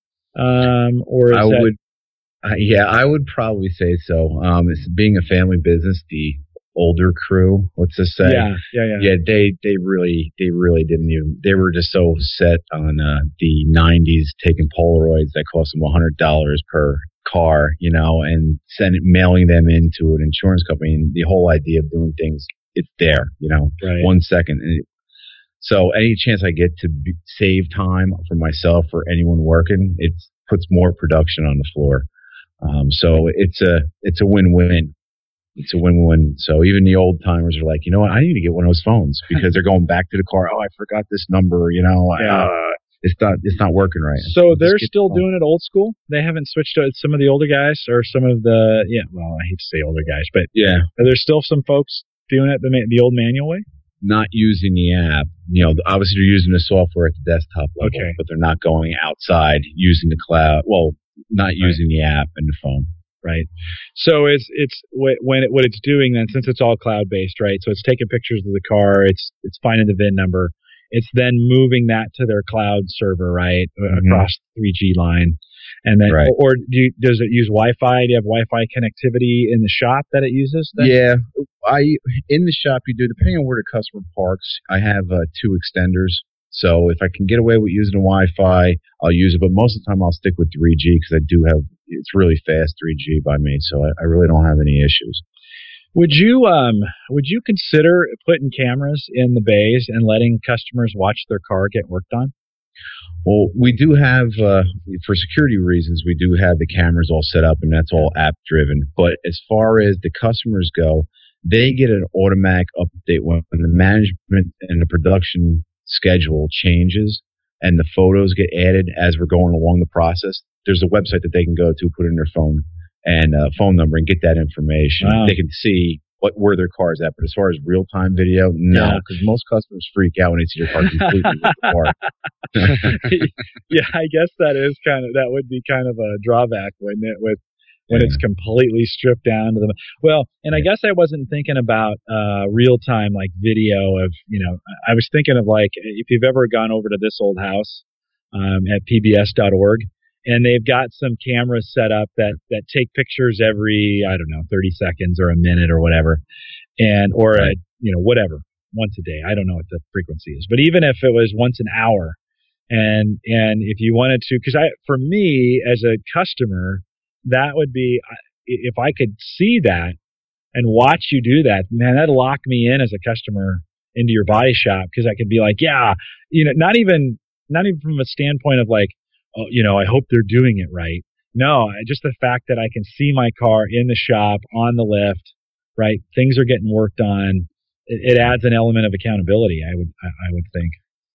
Um, or is I that... would, uh, yeah, I would probably say so. Um, it's being a family business, the older crew, let's just say, yeah, yeah, yeah, yeah, they they really they really didn't even. They were just so set on uh, the nineties taking Polaroids that cost them a hundred dollars per car, you know, and sending mailing them into an insurance company. And the whole idea of doing things. It's there, you know, right. one second. And it, so any chance I get to be, save time for myself or anyone working, it puts more production on the floor. Um, so it's a it's a win-win. It's a win-win. So even the old timers are like, you know what, I need to get one of those phones because they're going back to the car. Oh, I forgot this number. You know, yeah. uh, it's not it's not working right. So they're still the doing it old school. They haven't switched to some of the older guys or some of the yeah. Well, I hate to say older guys, but yeah, are there still some folks doing it the the old manual way? Not using the app. You know, obviously they're using the software at the desktop level, okay. but they're not going outside using the cloud. Well, not using right. the app and the phone. Right. So it's it's when it, what it's doing then, since it's all cloud based, right? So it's taking pictures of the car. It's it's finding the V I N number. It's then moving that to their cloud server, right, mm-hmm. across the three G line. And then, right. or, or do you, does it use Wi-Fi? Do you have Wi-Fi connectivity in the shop that it uses? Then? Yeah, I in the shop you do. Depending on where the customer parks, I have uh, two extenders. So if I can get away with using the Wi-Fi, I'll use it. But most of the time, I'll stick with three G because I do have it's really fast three G by me. So I, I really don't have any issues. Would you um would you consider putting cameras in the bays and letting customers watch their car get worked on? Well, we do have, uh, for security reasons, we do have the cameras all set up, and that's all app-driven. But as far as the customers go, they get an automatic update when, when the management and the production schedule changes and the photos get added as we're going along the process. There's a website that they can go to, put in their phone and uh, phone number, and get that information. Wow. They can see what where their car's at. But as far as real-time video, no, because yeah. most customers freak out when they see their car completely with the car. Yeah, I guess that is kind of that would be kind of a drawback, wouldn't it? With when yeah. it's completely stripped down to the well, and I guess I wasn't thinking about uh, real time like video of you know I was thinking of like if you've ever gone over to This Old House um, at P B S dot org and they've got some cameras set up that that take pictures every I don't know thirty seconds or a minute or whatever, and or right. a you know whatever once a day. I don't know what the frequency is, but even if it was once an hour. And, and if you wanted to, cause I, for me as a customer, that would be, if I could see that and watch you do that, man, that'd lock me in as a customer into your body shop. Cause I could be like, yeah, you know, not even, not even from a standpoint of like, oh, you know, I hope they're doing it right. No, just the fact that I can see my car in the shop on the lift, right? Things are getting worked on. It, it adds an element of accountability. I would, I, I would think.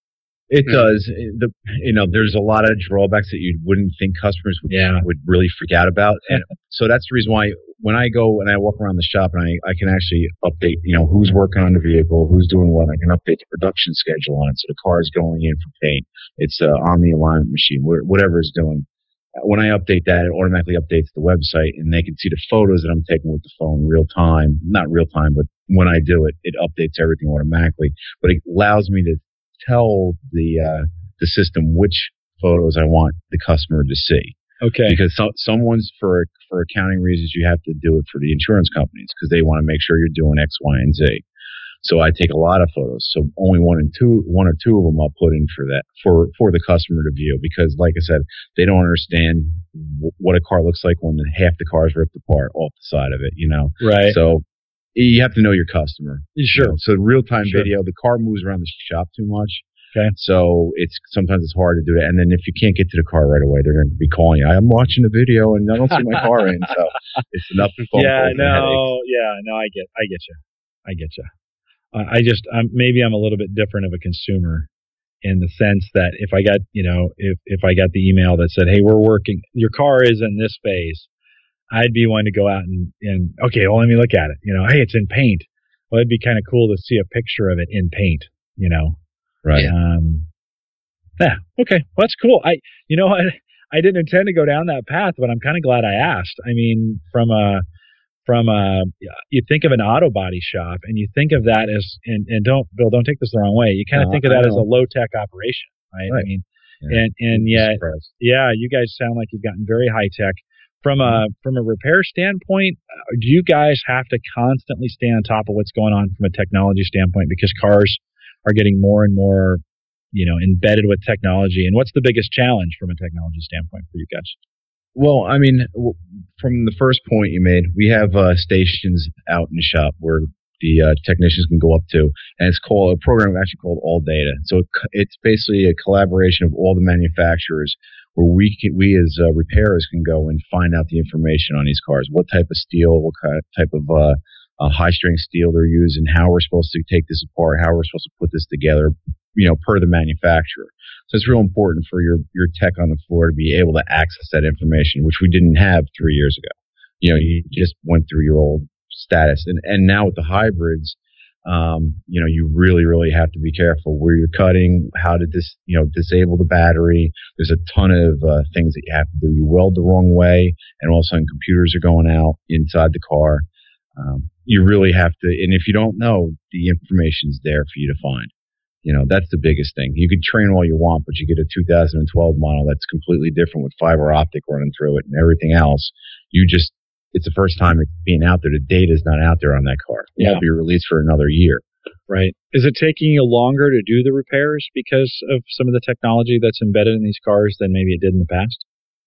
It Hmm. does. It- The you know, there's a lot of drawbacks that you wouldn't think customers would Yeah. would really freak out about, and so that's the reason why when I go and I walk around the shop and I I can actually update, you know, who's working on the vehicle, who's doing what. I can update the production schedule on it, so the car is going in for paint. It's uh, on the alignment machine, wh- whatever it's doing. When I update that, it automatically updates the website, and they can see the photos that I'm taking with the phone real time. Not real time, but when I do it, it updates everything automatically. But it allows me to tell the uh, the system which photos I want the customer to see. Okay. Because so, someone's for for accounting reasons, you have to do it for the insurance companies because they want to make sure you're doing X, Y, and Z. So I take a lot of photos. So only one and two, one or two of them I'll put in for that for for the customer to view because, like I said, they don't understand w- what a car looks like when half the car is ripped apart off the side of it. You know. Right. So you have to know your customer. Sure. You know, so real time Sure. video, the car moves around the shop too much. Okay. So it's sometimes it's hard to do that. And then if you can't get to the car right away, they're going to be calling you. I'm watching the video and I don't see my car in. So it's enough phone Yeah. calls and headaches. No. Yeah. No. I get. I get you. I get you. Uh, I just. I'm, maybe I'm a little bit different of a consumer, in the sense that if I got, you know, if if I got the email that said, "Hey, we're working. Your car is in this phase," I'd be one to go out and and okay, well, let me look at it. You know, hey, it's in paint. Well, it'd be kind of cool to see a picture of it in paint. You know. Right. Um, yeah. Okay. Well, that's cool. I, you know, I, I didn't intend to go down that path, but I'm kind of glad I asked. I mean, from a, from a, you think of an auto body shop and you think of that as, and, and don't, Bill, don't take this the wrong way. You kind of No, think of I that as a know. low tech operation, right? I Right. mean, Yeah. and, and You'd be yet, surprised. yeah, you guys sound like you've gotten very high tech. From a, from a repair standpoint, uh, do you guys have to constantly stay on top of what's going on from a technology standpoint because cars are getting more and more, you know, embedded with technology? And what's the biggest challenge from a technology standpoint for you guys? Well, I mean, w- from the first point you made, we have uh, stations out in the shop where the uh, technicians can go up to, and it's called a program actually called All Data. So it, c- it's basically a collaboration of all the manufacturers where we can, we as uh, repairers can go and find out the information on these cars, what type of steel, what kind type of uh, uh, high strength steel they're using, how we're supposed to take this apart, how we're supposed to put this together, you know, per the manufacturer. So it's real important for your, your tech on the floor to be able to access that information, which we didn't have three years ago. You know, you just went through your old status. And, and now with the hybrids, um, you know, you really, really have to be careful where you're cutting, how to dis, you know, disable the battery. There's a ton of uh, things that you have to do. You weld the wrong way, and all of a sudden computers are going out inside the car. Um, you really have to, and if you don't know, the information's there for you to find. You know, that's the biggest thing. You can train all you want, but you get a two thousand twelve model that's completely different with fiber optic running through it and everything else. You just, it's the first time it's being out there. The data's not out there on that car. It Yeah. won't be released for another year. Right. Is it taking you longer to do the repairs because of some of the technology that's embedded in these cars than maybe it did in the past?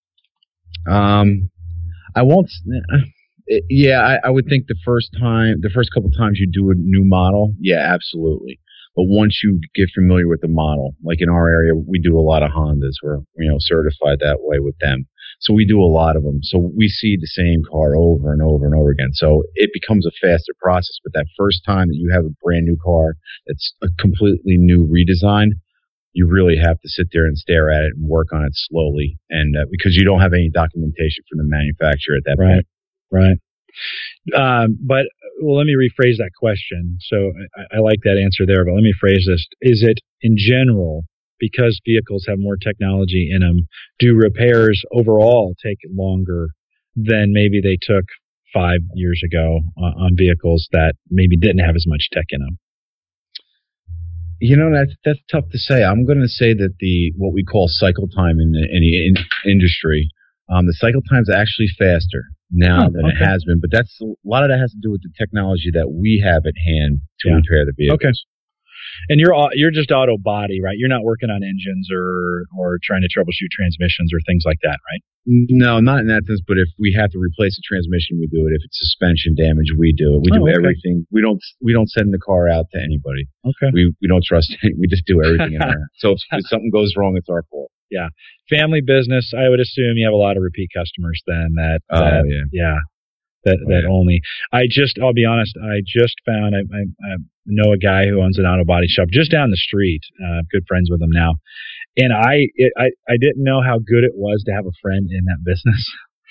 Um, I won't, s- it, yeah, I, I would think the first time, the first couple times you do a new model, yeah, absolutely. But once you get familiar with the model, like in our area, we do a lot of Hondas. We're, you know, certified that way with them. So we do a lot of them. So we see the same car over and over and over again. So it becomes a faster process. But that first time that you have a brand new car that's a completely new redesign, you really have to sit there and stare at it and work on it slowly. And uh, because you don't have any documentation from the manufacturer at that Right. point. Right. Um, but well, let me rephrase that question. So I, I like that answer there, but let me phrase this. Is it in general, because vehicles have more technology in them, do repairs overall take longer than maybe they took five years ago on, on vehicles that maybe didn't have as much tech in them? You know, that's that's tough to say. I'm going to say that the what we call cycle time in the, in the in industry, um, the cycle time's actually faster now Oh, than okay. it has been. But that's a lot of that has to do with the technology that we have at hand to Yeah. repair the vehicles. Okay. And you're au- you're just auto body, right? You're not working on engines or or trying to troubleshoot transmissions or things like that, right? No, not in that sense. But if we have to replace a transmission, we do it. If it's suspension damage, we do it. We Oh, do okay. everything. We don't we don't send the car out to anybody. Okay. We we don't trust. Any, we just do everything in there. So if, if something goes wrong, it's our fault. Family business. I would assume you have a lot of repeat customers then. That, Oh that yeah. yeah, that, Oh, that yeah. only, I just, I'll be honest, I just found, I, I, I know a guy who owns an auto body shop just down the street. Uh, I'm good friends with him now. And I, it, I, I didn't know how good it was to have a friend in that business.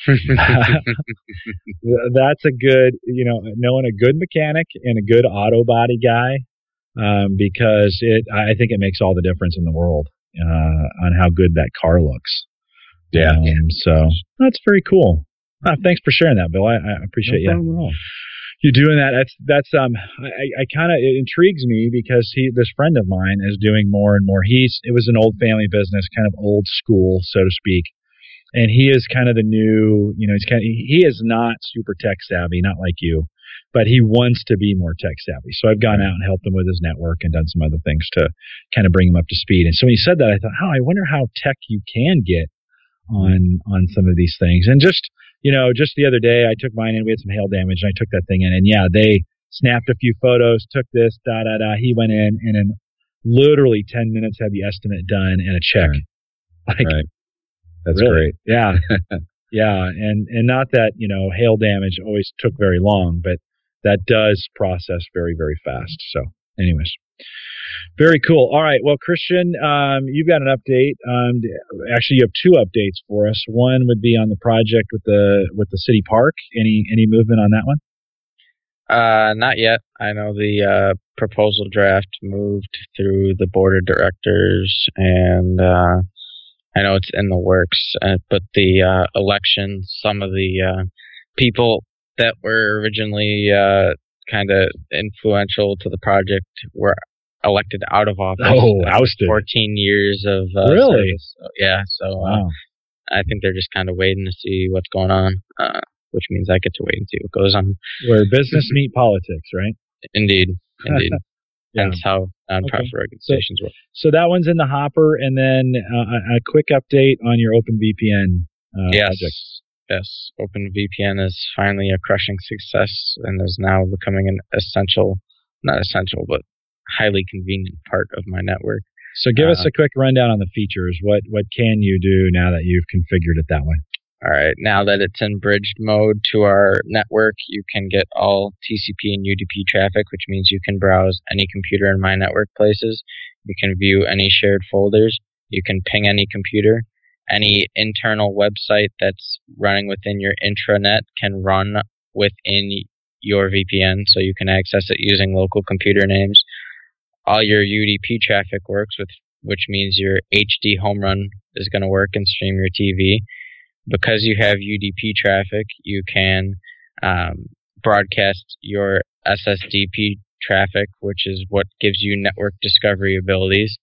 That's a good, you know, knowing a good mechanic and a good auto body guy, um, because it, I think it makes all the difference in the world, uh, on how good that car looks. Yeah. Um, so that's very cool. Uh, thanks for sharing that, Bill. I, I appreciate No you. problem at all. You doing that. That's, that's, um, I, I kind of, it intrigues me because he, this friend of mine is doing more and more. He's, it was an old family business, kind of old school, so to speak. And he is kind of the new, you know, he's kind of, he is not super tech savvy, not like you, but he wants to be more tech savvy. So I've gone out and helped him with his network and done some other things to kind of bring him up to speed. And so when he said that, I thought, oh, I wonder how tech you can get on, on some of these things. And just, you know, just the other day I took mine in, we had some hail damage and I took that thing in and yeah, they snapped a few photos, took this, da, da, da. He went in and in literally ten minutes had the estimate done and a check. Right. Like, Right. That's really? great. Yeah. Yeah. And, and not that, you know, hail damage always took very long, but that does process very, very fast. So anyways, very cool. All right. Well, Christian, um, you've got an update. Um, actually you have two updates for us. One would be on the project with the, with the city park. Any, any movement on that one? Uh, not yet. I know the uh, proposal draft moved through the board of directors, and uh, I know it's in the works. Uh, but the uh, election, some of the uh, people that were originally uh, kind of influential to the project were elected out of office. Oh, ousted. fourteen years of uh, Really? service. So, yeah. So uh, Wow. I think they're just kind of waiting to see what's going on. Uh, which means I get to wait and see what goes on. Where business meet politics, right? Indeed, indeed. Yeah. That's how nonprofit Okay. organizations work. So that one's in the hopper, and then uh, a, a quick update on your OpenVPN uh, yes, project. yes. OpenVPN is finally a crushing success and is now becoming an essential, not essential, but highly convenient part of my network. So give uh, us a quick rundown on the features. What what can you do now that you've configured it that way? All right, now that it's in bridged mode to our network, you can get all T C P and U D P traffic, which means you can browse any computer in my network places. You can view any shared folders. You can ping any computer. Any internal website that's running within your intranet can run within your V P N, so you can access it using local computer names. All your U D P traffic works, with which means your H D home run is going to work and stream your T V. Because you have U D P traffic, you can um, broadcast your S S D P traffic, which is what gives you network discovery abilities,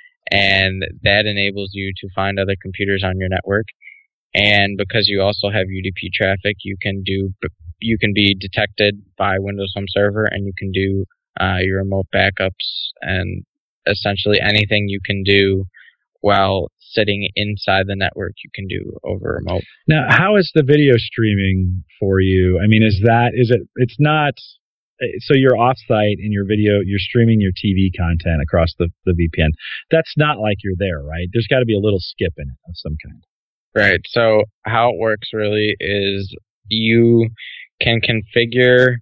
and that enables you to find other computers on your network. And because you also have U D P traffic, you can do you can be detected by Windows Home Server, and you can do uh, your remote backups and essentially anything you can do while sitting inside the network, you can do over remote. Now, how is the video streaming for you? I mean, is that, is it, it's not, so you're offsite and your video, you're streaming your T V content across the, the V P N. That's not like you're there, right? There's got to be a little skip in it of some kind. Right. So how it works really is you can configure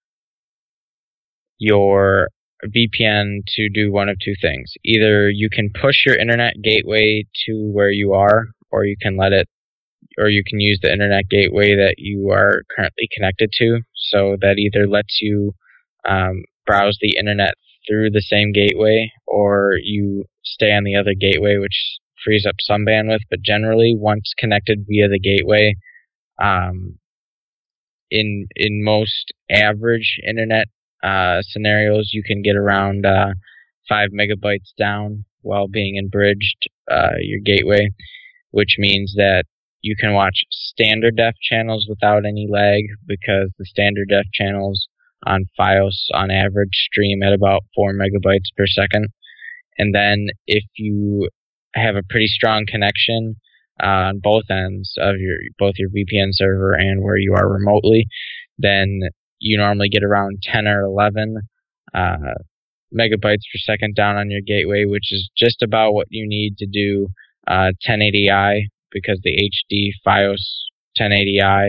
your V P N to do one of two things. Either you can push your internet gateway to where you are, or you can let it, or you can use the internet gateway that you are currently connected to. So that either lets you um, browse the internet through the same gateway, or you stay on the other gateway, which frees up some bandwidth. But generally, once connected via the gateway, um, in in most average internet Uh, scenarios, you can get around uh, five megabytes down while being in bridged uh, your gateway, which means that you can watch standard def channels without any lag, because the standard def channels on Fios on average stream at about four megabytes per second. And then if you have a pretty strong connection uh, on both ends of your both your V P N server and where you are remotely, then you normally get around ten or eleven uh, megabytes per second down on your gateway, which is just about what you need to do uh, ten eighty i, because the H D Fios ten eighty i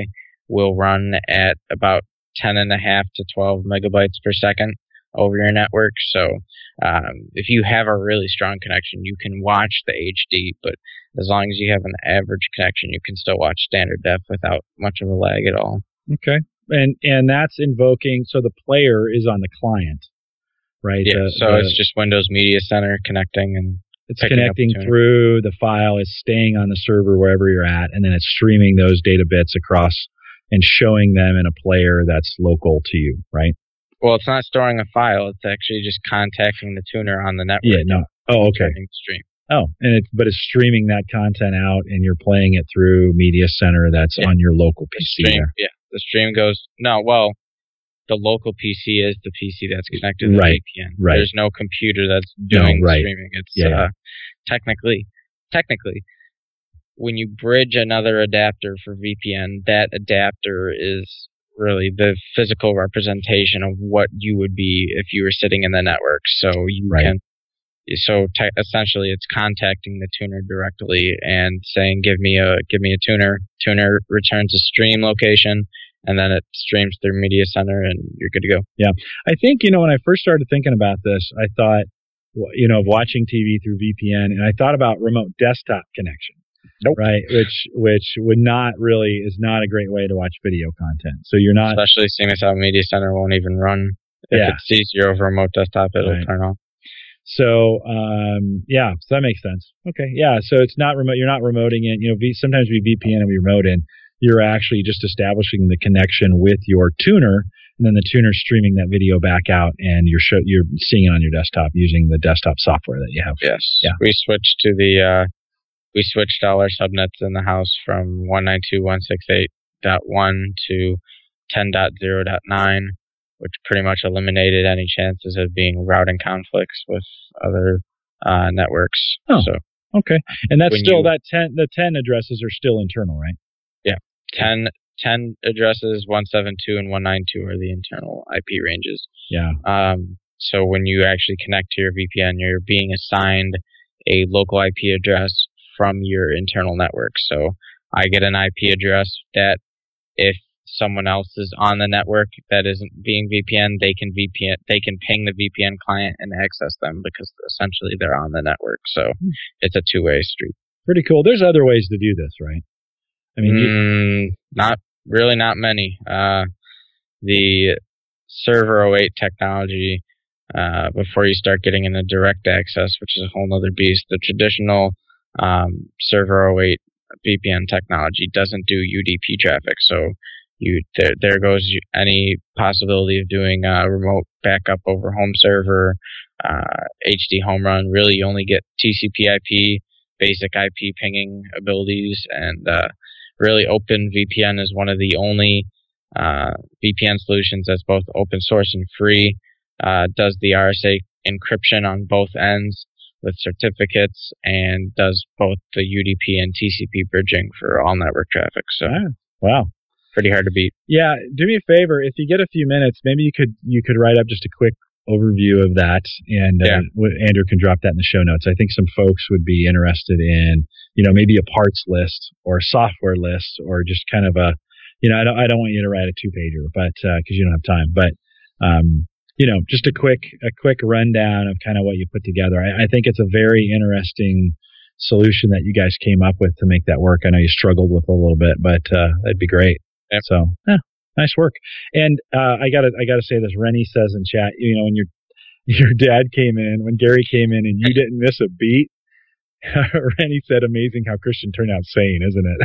will run at about ten and a half to twelve megabytes per second over your network. So um, if you have a really strong connection, you can watch the H D, but as long as you have an average connection, you can still watch standard def without much of a lag at all. Okay. And and that's invoking, so the player is on the client, right? Yeah, the, so the, it's just Windows Media Center connecting and it's connecting through, the file is staying on the server wherever you're at, and then it's streaming those data bits across and showing them in a player that's local to you, right? Well, it's not storing a file. It's actually just contacting the tuner on the network. Yeah, no. Oh, okay. Stream. Oh, and it, but it's streaming that content out, and you're playing it through Media Center that's yeah. on your local P C. The stream, there. Yeah, the stream goes. No, well, the local P C is the P C that's connected to right. the V P N. Right. There's no computer that's doing no, right. the streaming. It's yeah, uh, yeah. technically, technically, when you bridge another adapter for V P N, that adapter is really the physical representation of what you would be if you were sitting in the network. So you right. can, so te- essentially, it's contacting the tuner directly and saying, "Give me a, give me a tuner." Tuner returns a stream location, and then it streams through Media Center, and you're good to go. Yeah, I think you know when I first started thinking about this, I thought, you know, of watching T V through V P N, and I thought about remote desktop connection. Nope. Right, which which would not really is not a great way to watch video content. So you're not, especially seeing as how Media Center won't even run. If yeah. it sees you're over remote desktop, it'll right. turn off. So um, yeah, so that makes sense. Okay, yeah, so it's not remote. You're not remoting it. You know, v, sometimes we V P N and we remote in. You're actually just establishing the connection with your tuner, and then the tuner's streaming that video back out, and you're show, you're seeing it on your desktop using the desktop software that you have. Yes. Yeah. We switched to the. Uh, We switched all our subnets in the house from one ninety-two dot one sixty-eight dot one to ten dot zero dot nine, which pretty much eliminated any chances of being routing conflicts with other uh, networks. Oh, so okay. And that's still, you, that ten, the ten addresses are still internal, right? Yeah. ten, ten addresses, one seventy-two and one ninety-two are the internal I P ranges. Yeah. Um, so when you actually connect to your V P N, you're being assigned a local I P address from your internal network. So I get an I P address that if someone else is on the network that isn't being V P N, they can V P N, they can ping the V P N client and access them because essentially they're on the network. So hmm. it's a two-way street. Pretty cool. There's other ways to do this, right? I mean, mm, you, not really, not many. Uh, the Server oh eight technology, uh, before you start getting into direct access, which is a whole other beast, the traditional Um, Server oh eight V P N technology doesn't do U D P traffic, so you there there goes any possibility of doing a remote backup over home server, uh, H D home run. Really, you only get T C P I P, basic I P pinging abilities, and uh, really OpenVPN is one of the only uh, V P N solutions that's both open source and free. Uh, does the R S A encryption on both ends with certificates, and does both the U D P and T C P bridging for all network traffic. So, ah, wow, pretty hard to beat. Yeah, do me a favor, if you get a few minutes, maybe you could you could write up just a quick overview of that, and uh, yeah. Andrew can drop that in the show notes. I think some folks would be interested in, you know, maybe a parts list or a software list, or just kind of a, you know, I don't I don't want you to write a two pager, but because uh, you don't have time, but. Um, You know, just a quick a quick rundown of kind of what you put together. I, I think it's a very interesting solution that you guys came up with to make that work. I know you struggled with it a little bit, but uh, that'd be great. Yep. So, yeah, nice work. And uh, I gotta I gotta say this. Rennie says in chat, you know, when your your dad came in, when Gary came in, and you didn't miss a beat. Rennie said, "Amazing how Christian turned out sane, isn't it?"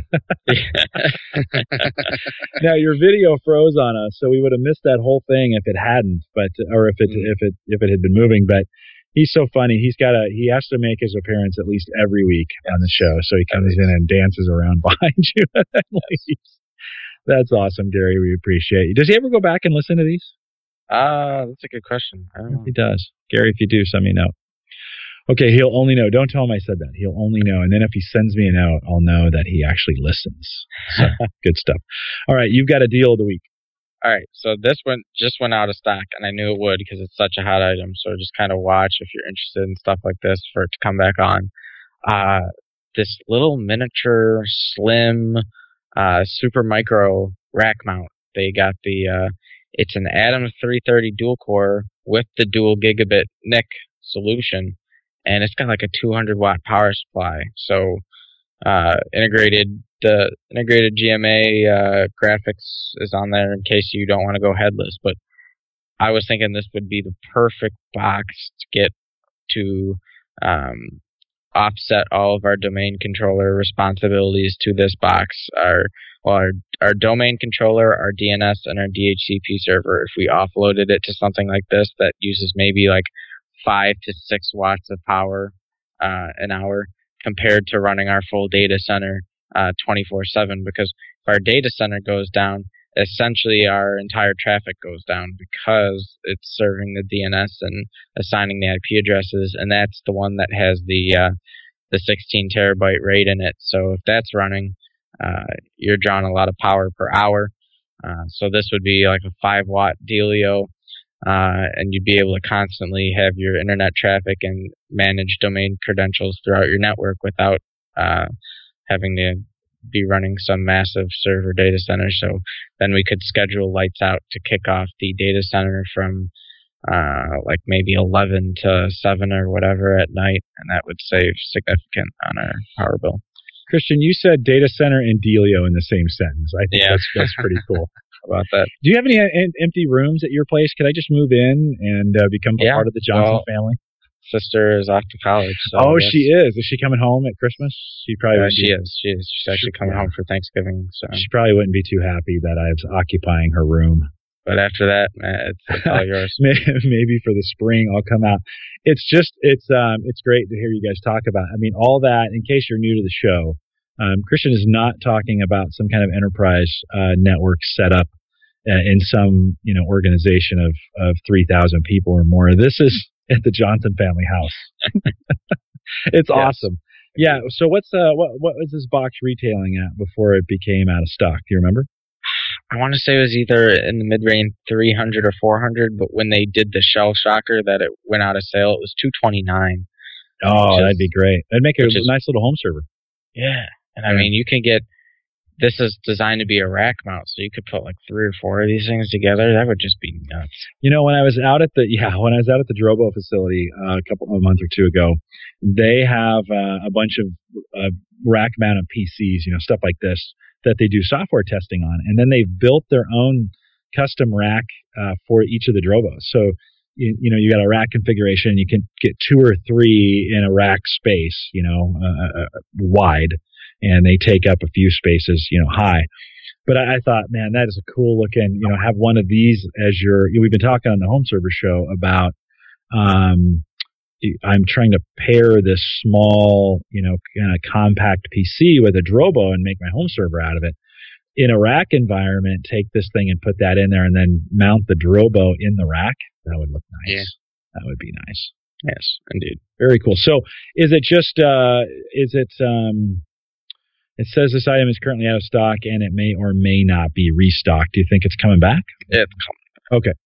Now your video froze on us, so we would have missed that whole thing if it hadn't, but or if it mm. if it if it had been moving. But he's so funny. He's got a he has to make his appearance at least every week on the show. So he comes in and dances around behind you and then leaves. That's awesome, Gary. We appreciate you. Does he ever go back and listen to these? Uh, that's a good question. I don't know. He does. Gary, if you do, send me a note. Okay, he'll only know. Don't tell him I said that. He'll only know. And then if he sends me a note, I'll know that he actually listens. So, good stuff. All right, you've got a deal of the week. All right, so this one just went out of stock, and I knew it would because it's such a hot item. So just kind of watch if you're interested in stuff like this for it to come back on. Uh, this little miniature, slim, uh, super micro rack mount. They got the uh, it's an Atom three thirty dual core with the dual gigabit N I C solution, and it's got like a two hundred watt power supply. So uh, integrated the integrated G M A uh, graphics is on there in case you don't want to go headless. But I was thinking this would be the perfect box to get to um, offset all of our domain controller responsibilities to this box. Our well, our our domain controller, our D N S, and our D H C P server. If we offloaded it to something like this that uses maybe like five to six watts of power uh, an hour, compared to running our full data center uh, twenty-four seven, because if our data center goes down, essentially our entire traffic goes down because it's serving the D N S and assigning the I P addresses, and that's the one that has the uh, the sixteen terabyte RAID in it. So if that's running, uh, you're drawing a lot of power per hour. Uh, so this would be like a five watt dealio, uh, and you'd be able to constantly have your internet traffic and manage domain credentials throughout your network without uh, having to be running some massive server data center. So then we could schedule lights out to kick off the data center from uh, like maybe eleven to seven or whatever at night, and that would save significant on our power bill. Christian, you said data center and dealio in the same sentence. I think Yeah. that's, that's pretty cool. How about that? Do you have any em- empty rooms at your place? Could I just move in and uh, become a Yeah, part of the Johnson well, family? Sister is off to college. So Oh, yes. she is. Is she coming home at Christmas? She probably Yeah, wouldn't she be, is. She is. She's actually coming Yeah. home for Thanksgiving. So, She probably wouldn't be too happy that I was occupying her room. but after that, man, it's, it's all yours. Maybe for the spring I'll come out. It's just it's um it's great to hear you guys talk about. I mean, all that. In case you're new to the show, um, Christian is not talking about some kind of enterprise uh, network setup uh, in some you know organization of of three thousand people or more. This is at the Johnson family house. It's Yeah. awesome. Yeah. So what's uh what what was this box retailing at before it became out of stock? Do you remember? I want to say it was either in the mid-range three hundred or four hundred, but when they did the shell shocker that it went out of sale, it was two twenty-nine. Oh, Which is- that'd be great. That'd make a which is- nice little home server. Yeah. And I Yeah. mean, you can get, this is designed to be a rack mount, so you could put like three or four of these things together. That would just be nuts. You know, when I was out at the yeah, when I was out at the Drobo facility uh, a couple a month or two ago, they have uh, a bunch of uh, rack-mounted P Cs, you know, stuff like this that they do software testing on, and then they've built their own custom rack uh, for each of the Drobos. So you, you know, you got a rack configuration, you can get two or three in a rack space, you know, uh, uh, wide, and they take up a few spaces, you know, high. But I, I thought, man, that is a cool looking, you know, have one of these as your, you know, we've been talking on the home server show about, um, I'm trying to pair this small, you know, kind of compact P C with a Drobo and make my home server out of it. In a rack environment, take this thing and put that in there and then mount the Drobo in the rack. That would look nice. Yeah. That would be nice. Yes, indeed. Very cool. So is it just, uh, is it, um, it says this item is currently out of stock and it may or may not be restocked. Do you think it's coming back? It's coming. Okay.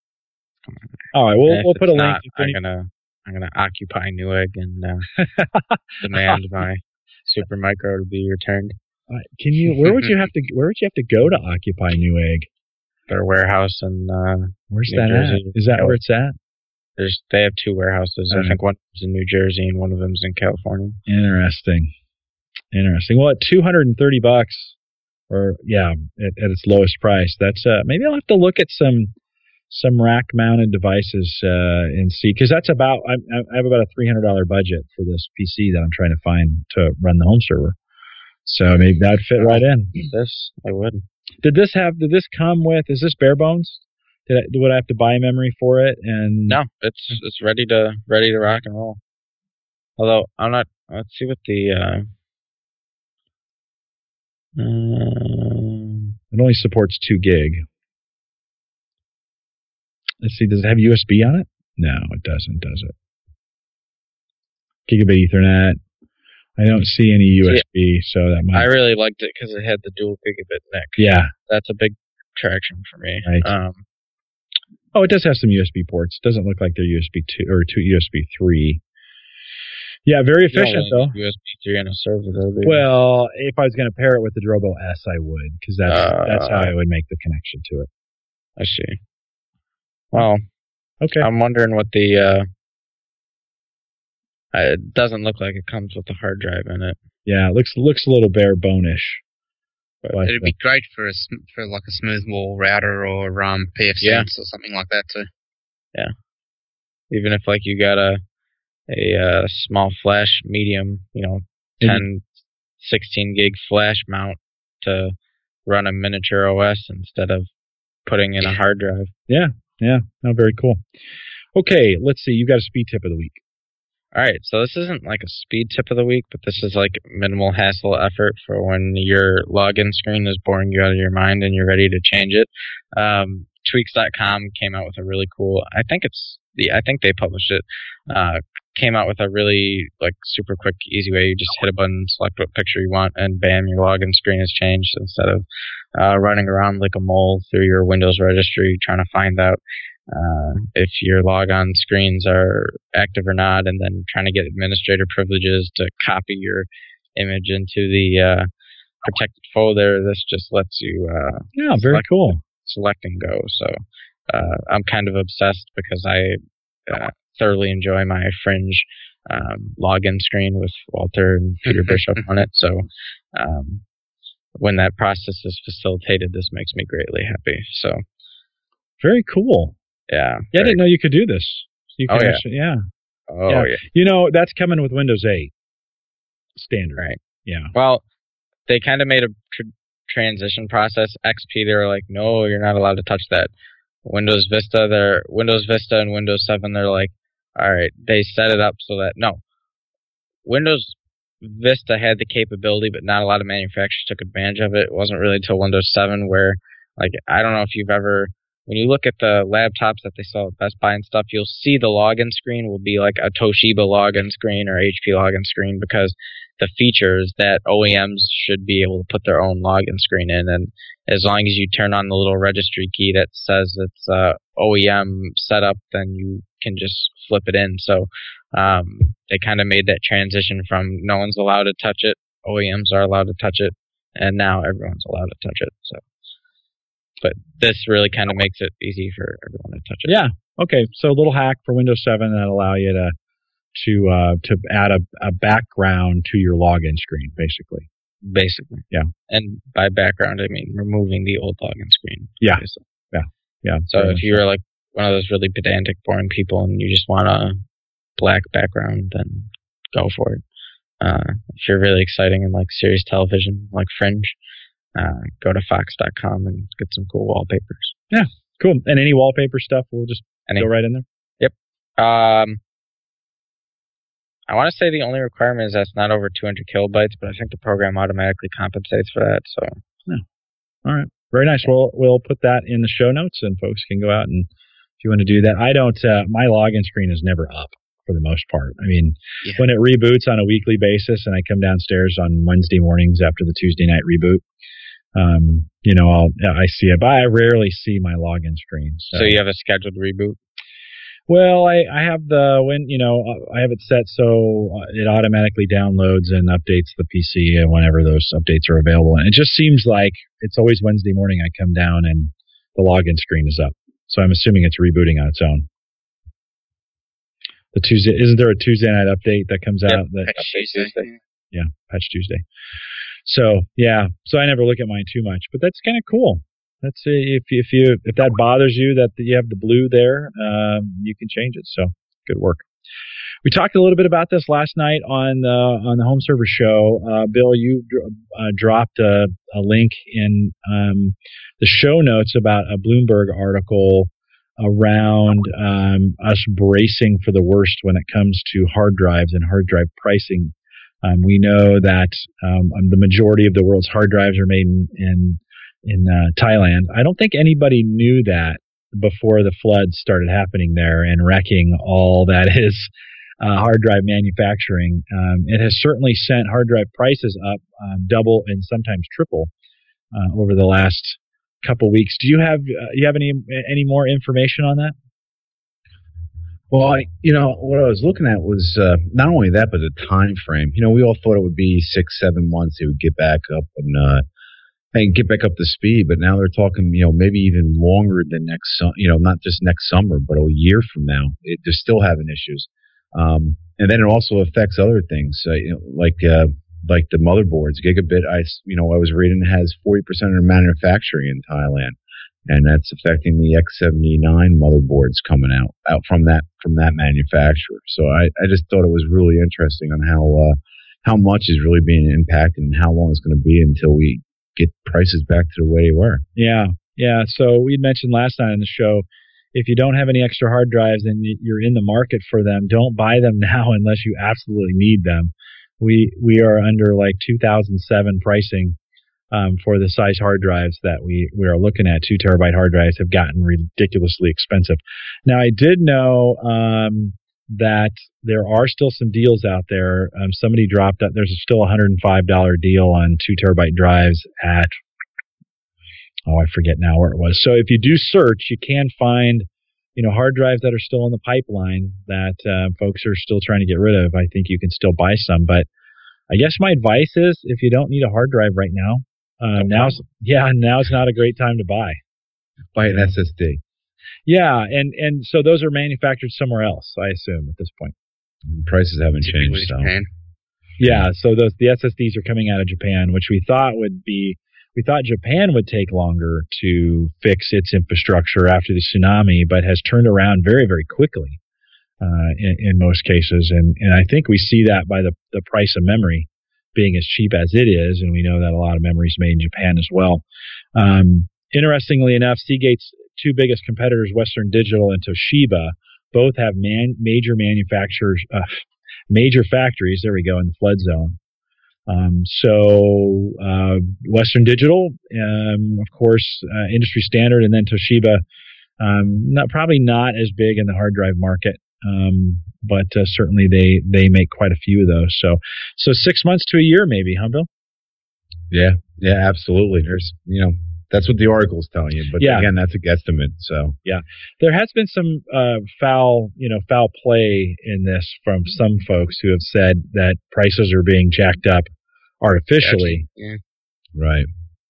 All right. We'll, If we'll put a it's link. not, if I'm any- gonna I'm gonna occupy Newegg and uh, demand my Supermicro to be returned. Uh, Can you? Where would you have to? Where would you have to go to occupy Newegg? Their warehouse and uh, Where's New that Jersey. at? Is that where it's at? there's they have two warehouses. Uh-huh. I think one is in New Jersey and one of them's in California. Interesting. Interesting. Well, at two hundred and thirty bucks, or yeah, at, at its lowest price, that's uh, maybe I'll have to look at some some rack mounted devices uh, and see, because that's about I, I have about a three hundred dollar budget for this P C that I'm trying to find to run the home server. So maybe that'd fit right in. This I would. Did this have? Did this come with? Is this bare bones? Did I, would I have to buy memory for it? And No, it's it's ready to ready to rock and roll. Although I'm not. Let's see what the. Uh, um, it only supports two gig. Let's see. Does it have U S B on it? No, it doesn't. Does it? Gigabit Ethernet. I don't see any U S B, so that might. I really liked it because it had the dual gigabit N I C. Yeah. That's a big attraction for me. Right. Um, Oh, it does have some U S B ports. Doesn't look like they're U S B two or two U S B three. Yeah, very You don't efficient really though. need U S B three in a server though. do you? Well, if I was going to pair it with the Drobo S, I would, because that's Uh, that's how I would make the connection to it. I see. Well, Okay. I'm wondering what the. Uh, uh, it doesn't look like it comes with a hard drive in it. Yeah, it looks looks a little bare bone-ish. But, It'd be great for a sm- for like a smooth wall router or um, P F Sense Yeah. or something like that too. Even if like you got a a uh, small flash medium, you know, ten, sixteen gig flash mount to run a miniature O S instead of putting in a hard drive. Yeah, no, very cool. Okay, let's see. You got a speed tip of the week. All right, so this isn't like a speed tip of the week, but this is like minimal hassle effort for when your login screen is boring you out of your mind and you're ready to change it. Um, Tweaks dot com came out with a really cool. I think it's the. I think they published it. Uh, came out with a really like super quick, easy way. You just hit a button, select what picture you want, and bam, your login screen has changed. Instead of uh, running around like a mole through your Windows registry trying to find out uh, if your logon screens are active or not, and then trying to get administrator privileges to copy your image into the uh, protected folder. This just lets you uh, Yeah, very select, cool. select and go. So uh, I'm kind of obsessed because I uh, thoroughly enjoy my Fringe um, login screen with Walter and Peter Bishop on it. So um, when that process is facilitated, this makes me greatly happy. So Very cool. yeah. Yeah, I very- didn't know you could do this. You Oh, can yeah. actually, yeah. Oh Yeah. yeah. You know, that's coming with Windows eight standard. Right. Yeah. Well, they kind of made a tr- transition process. X P, they were like, no, you're not allowed to touch that. Windows Vista, they're Windows Vista and Windows seven, they're like, all right, they set it up so that no, Windows Vista had the capability, but not a lot of manufacturers took advantage of it. It wasn't really until Windows seven where, like, I don't know if you've ever, when you look at the laptops that they sell at Best Buy and stuff, you'll see the login screen will be like a Toshiba login screen or H P login screen because the features that O E Ms should be able to put their own login screen in. And as long as you turn on the little registry key that says it's uh, O E M setup, then you can just flip it in. So um, they kind of made that transition from no one's allowed to touch it, O E Ms are allowed to touch it, and now everyone's allowed to touch it. So, but this really kind of makes it easy for everyone to touch it. Yeah. Okay. So a little hack for Windows seven that allow you to to uh, to add a, a background to your login screen, basically. Basically. Yeah. And by background, I mean removing the old login screen. Yeah. Obviously. Yeah. So if you're like one of those really pedantic, boring people and you just want a black background, then go for it. Uh, if you're really exciting and like series television, like Fringe, uh, go to fox dot com and get some cool wallpapers. Cool. And any wallpaper stuff, we'll just Any- go right in there. Um, I want to say the only requirement is that's not over two hundred kilobytes, but I think the program automatically compensates for that. So All right. Very nice. We'll we'll put that in the show notes, and folks can go out and if you want to do that. I don't. Uh, my login screen is never up for the most part. I mean, Yeah. when it reboots on a weekly basis, and I come downstairs on Wednesday mornings after the Tuesday night reboot, um, you know, I'll I see it, but I rarely see my login screen. So, so you have a scheduled reboot. well, I I have the when you know I have it set so it automatically downloads and updates the P C whenever those updates are available, and it just seems like it's always Wednesday morning. I come down and the login screen is up. So I'm assuming it's rebooting on its own. The Tuesday, isn't there a Tuesday night update that comes Yep. out? That, Patch Tuesday. Tuesday. yeah, Patch Tuesday. So yeah, so I never look at mine too much, but that's kind of cool. That's uh, if if you if that bothers you that you have the blue there, um, you can change it. So good work. We talked a little bit about this last night on the on the Home Server Show. Uh, Bill, you dr- uh, dropped a, a link in um, the show notes about a Bloomberg article around um, us bracing for the worst when it comes to hard drives and hard drive pricing. Um, we know that um, the majority of the world's hard drives are made in in, in uh, Thailand. I don't think anybody knew that before the floods started happening there and wrecking all that is uh, hard drive manufacturing. Um, it has certainly sent hard drive prices up um, double and sometimes triple uh, over the last couple weeks. Do you have uh, you have any any more information on that? Well, I, you know, what I was looking at was uh, not only that, but the time frame. You know, we all thought it would be six, seven months. It would get back up and uh, and get back up to speed. But now they're talking, you know, maybe even longer than next, su- you know, not just next summer, but a year from now. It, they're still having issues, um, and then it also affects other things, uh, you know, like uh, like the motherboards. Gigabit, I, you know, I was reading has forty percent of their manufacturing in Thailand. And that's affecting the X seventy-nine motherboards coming out out from that from that manufacturer. So I, I just thought it was really interesting on how uh, how much is really being impacted and how long it's going to be until we get prices back to the way they were. Yeah, yeah. So we mentioned last night on the show, if you don't have any extra hard drives and you're in the market for them, don't buy them now unless you absolutely need them. We we are under like two thousand seven pricing. Um, for the size hard drives that we, we are looking at. Two terabyte hard drives have gotten ridiculously expensive. Now, I did know um, that there are still some deals out there. Um, somebody dropped up. There's still a one hundred five dollars deal on two terabyte drives at, oh, I forget now where it was. So if you do search, you can find, you know, hard drives that are still in the pipeline that uh, folks are still trying to get rid of. I think you can still buy some. But I guess my advice is if you don't need a hard drive right now, Uh, now's yeah, now's not a great time to buy. Buy an S S D. Yeah, and, and so those are manufactured somewhere else, I assume, at this point. Prices haven't changed. So. Japan. Yeah, so those the S S Ds are coming out of Japan, which we thought would be we thought Japan would take longer to fix its infrastructure after the tsunami, but has turned around very, very quickly uh, in, in most cases, and and I think we see that by the the price of memory being as cheap as it is, and we know that a lot of memory is made in Japan as well. Um, interestingly enough, Seagate's two biggest competitors, Western Digital and Toshiba, both have man, major manufacturers, uh, major factories. There we go in the flood zone. Um, so uh, Western Digital, um, of course, uh, industry standard, and then Toshiba, um, not probably not as big in the hard drive market. Um, but uh, certainly they, they make quite a few of those. So, so six months to a year, maybe, huh, Bill? Yeah, yeah, absolutely. There's, you know, that's what the article's telling you. But yeah. Again, that's a guesstimate. So yeah, there has been some uh, foul, you know, foul play in this from some folks who have said that prices are being jacked up artificially. Yeah. Right.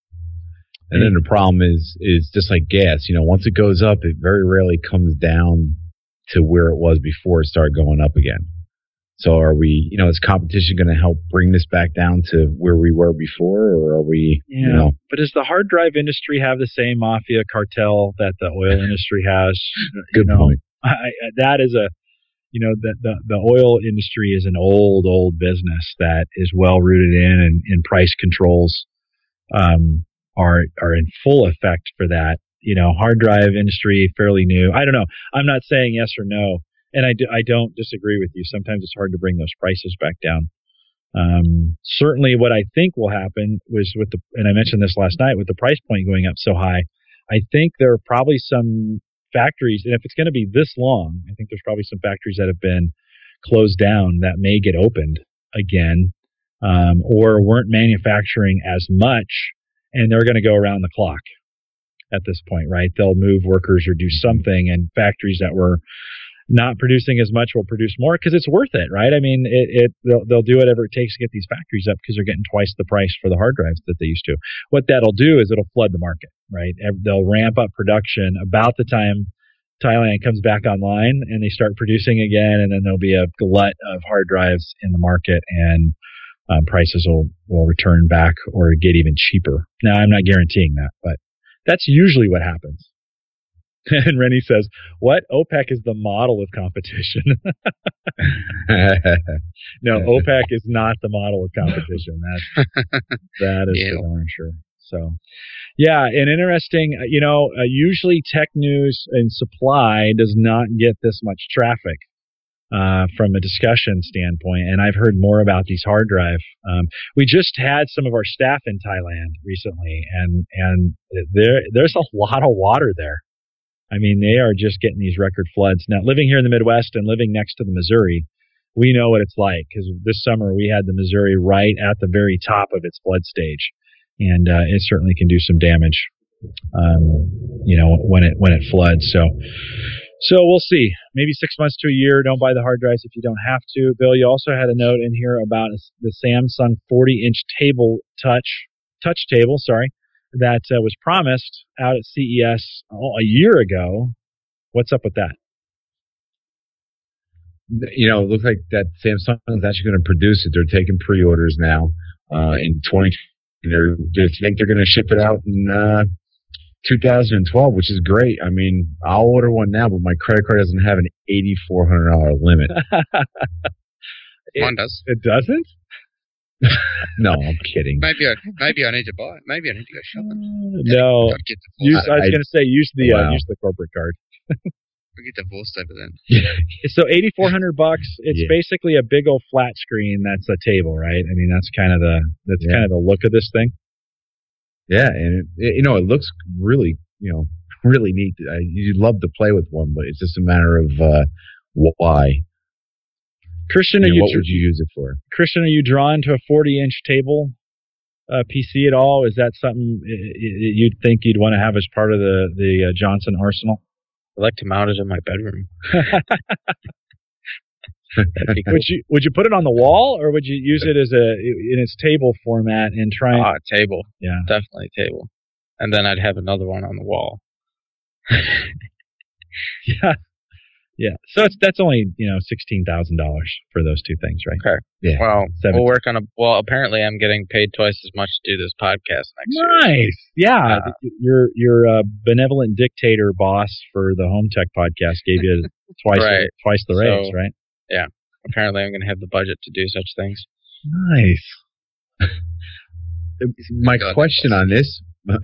And then the problem is, is just like gas. You know, once it goes up, it very rarely comes down to where it was before it started going up again. So are we, you know, is competition going to help bring this back down to where we were before, or are we, yeah. you know? But does the hard drive industry have the same mafia cartel that the oil industry has? Good you know, point. I, that is a, you know, the, the, the oil industry is an old, old business that is well rooted in, and, and price controls um, are are in full effect for that. You know, hard drive industry, fairly new. I don't know. I'm not saying yes or no, and I, do, I don't disagree with you. Sometimes it's hard to bring those prices back down. Um, certainly what I think will happen was with the, and I mentioned this last night, with the price point going up so high, I think there are probably some factories, and if it's going to be this long, I think there's probably some factories that have been closed down that may get opened again, um, or weren't manufacturing as much, and they're going to go around the clock. At this point, right? They'll move workers or do something, and factories that were not producing as much will produce more because it's worth it, right? I mean, it, it they'll, they'll do whatever it takes to get these factories up because they're getting twice the price for the hard drives that they used to. What that'll do is it'll flood the market, right? They'll ramp up production about the time Thailand comes back online and they start producing again, and then there'll be a glut of hard drives in the market, and um, prices will, will return back or get even cheaper. Now, I'm not guaranteeing that, but that's usually what happens. And Rennie says, what? OPEC is the model of competition. No, OPEC is not the model of competition. That, that is yeah. for darn sure. So, yeah, and interesting, you know, uh, usually tech news and supply does not get this much traffic uh, from a discussion standpoint. And I've heard more about these hard drive. Um, we just had some of our staff in Thailand recently, and, and there, there's a lot of water there. I mean, they are just getting these record floods. Now, living here in the Midwest and living next to the Missouri, we know what it's like, because this summer we had the Missouri right at the very top of its flood stage, and uh, it certainly can do some damage, um, you know, when it when it floods. So, So we'll see. Maybe six months to a year. Don't buy the hard drives if you don't have to. Bill, you also had a note in here about the Samsung forty-inch table touch touch table. Sorry, that uh, was promised out at C E S oh, a year ago. What's up with that? You know, it looks like that Samsung is actually going to produce it. They're taking pre-orders now uh, in twenty. They're, they think they're going to ship it out in uh, two thousand twelve, which is great. I mean, I'll order one now, but my credit card doesn't have an eighty-four hundred dollars limit. it, Mine does. It doesn't? No, I'm kidding. Maybe I maybe I need to buy it. Maybe I need to go shopping. Uh, no. Get use, I was going to say use the wow. uh, use the corporate card. I'll get divorced over then. So eighty-four hundred bucks. It's yeah. basically a big old flat screen. That's a table, right? I mean, that's kind of the that's yeah. kind of the look of this thing. Yeah, and it, it, you know, it looks really, you know, really neat. I, you'd love to play with one, but it's just a matter of uh, why. Christian, you are know, you what would you use it for? Christian, are you drawn to a forty-inch table uh, P C at all? Is that something you'd think you'd want to have as part of the the uh, Johnson arsenal? I like to mount it in my bedroom. Cool. Would you would you put it on the wall, or would you use it as a in its table format and try? And, ah, table. Yeah, definitely table. And then I'd have another one on the wall. yeah, yeah. So it's that's only you know sixteen thousand dollars for those two things, right? Okay. Yeah. Well, seventeen. We'll work on a. Well, apparently I'm getting paid twice as much to do this podcast next nice. year. Nice. Yeah. Uh, your your uh, benevolent dictator boss for the Home Tech podcast gave you twice right. twice the raise, so, right? Yeah. Apparently I'm going to have the budget to do such things. Nice. My question on this,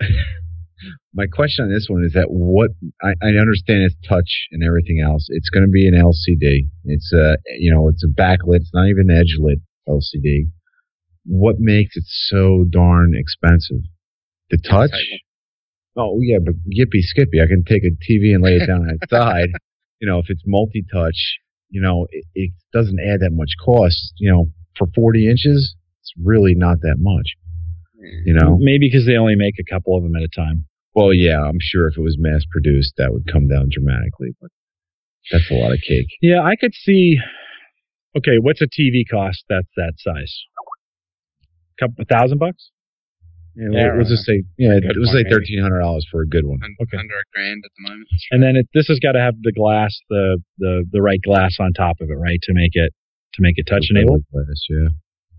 my question on this one is that what I, I understand it's touch and everything else. It's going to be an L C D. It's a you know it's a backlit. It's not even edge lit L C D. What makes it so darn expensive? The touch? Oh yeah, but yippee skippy, I can take a T V and lay it down outside. You know, if it's multi-touch. You know, it, it doesn't add that much cost. You know, for forty inches, it's really not that much. You know, maybe because they only make a couple of them at a time. Well, yeah, I'm sure if it was mass produced, that would come down dramatically. But that's a lot of cake. Yeah, I could see. Okay, what's a T V cost that's that size? Couple a thousand bucks. Yeah, yeah we'll, we'll just say yeah, it was like thirteen hundred dollars for a good one. Under, okay, under a grand at the moment. Right. And then it, this has got to have the glass, the, the the right glass on top of it, right, to make it to make it touch enabled. Glass, yeah.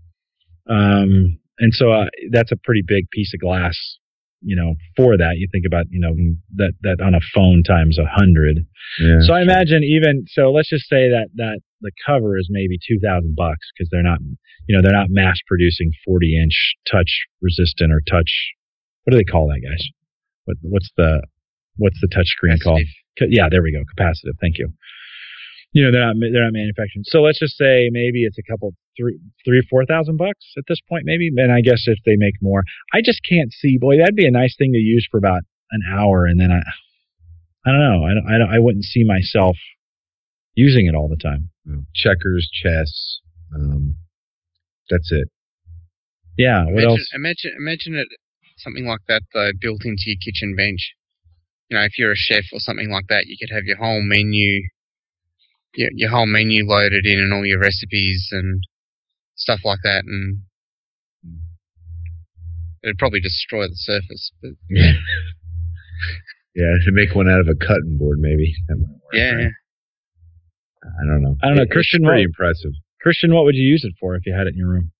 Um, and so uh, that's a pretty big piece of glass, you know, for that. You think about, you know, that that on a phone times a hundred. Yeah. So I imagine even so. Let's just say that that the cover is maybe two thousand bucks because they're not. You know, they're not mass producing forty inch touch resistant or touch. What do they call that, guys? What, what's the what's the touch screen called? Yeah, there we go. Capacitive. Thank you. You know, they're not they're not manufacturing. So let's just say maybe it's a couple three three four thousand bucks at this point, maybe. And I guess if they make more, I just can't see. Boy, that'd be a nice thing to use for about an hour, and then I, I don't know. I don't, I, don't, I wouldn't see myself using it all the time. Checkers, chess. Um, That's it. Yeah. What imagine, else? Imagine, imagine it something like that though, built into your kitchen bench. You know, if you're a chef or something like that, you could have your whole menu, your, your whole menu loaded in, and all your recipes and stuff like that, and it'd probably destroy the surface. But yeah, yeah. To make one out of a cutting board, maybe. That might work, yeah. Right? I don't know. I don't know. It, Christian, it's pretty what, impressive. Christian, what would you use it for if you had it in your room?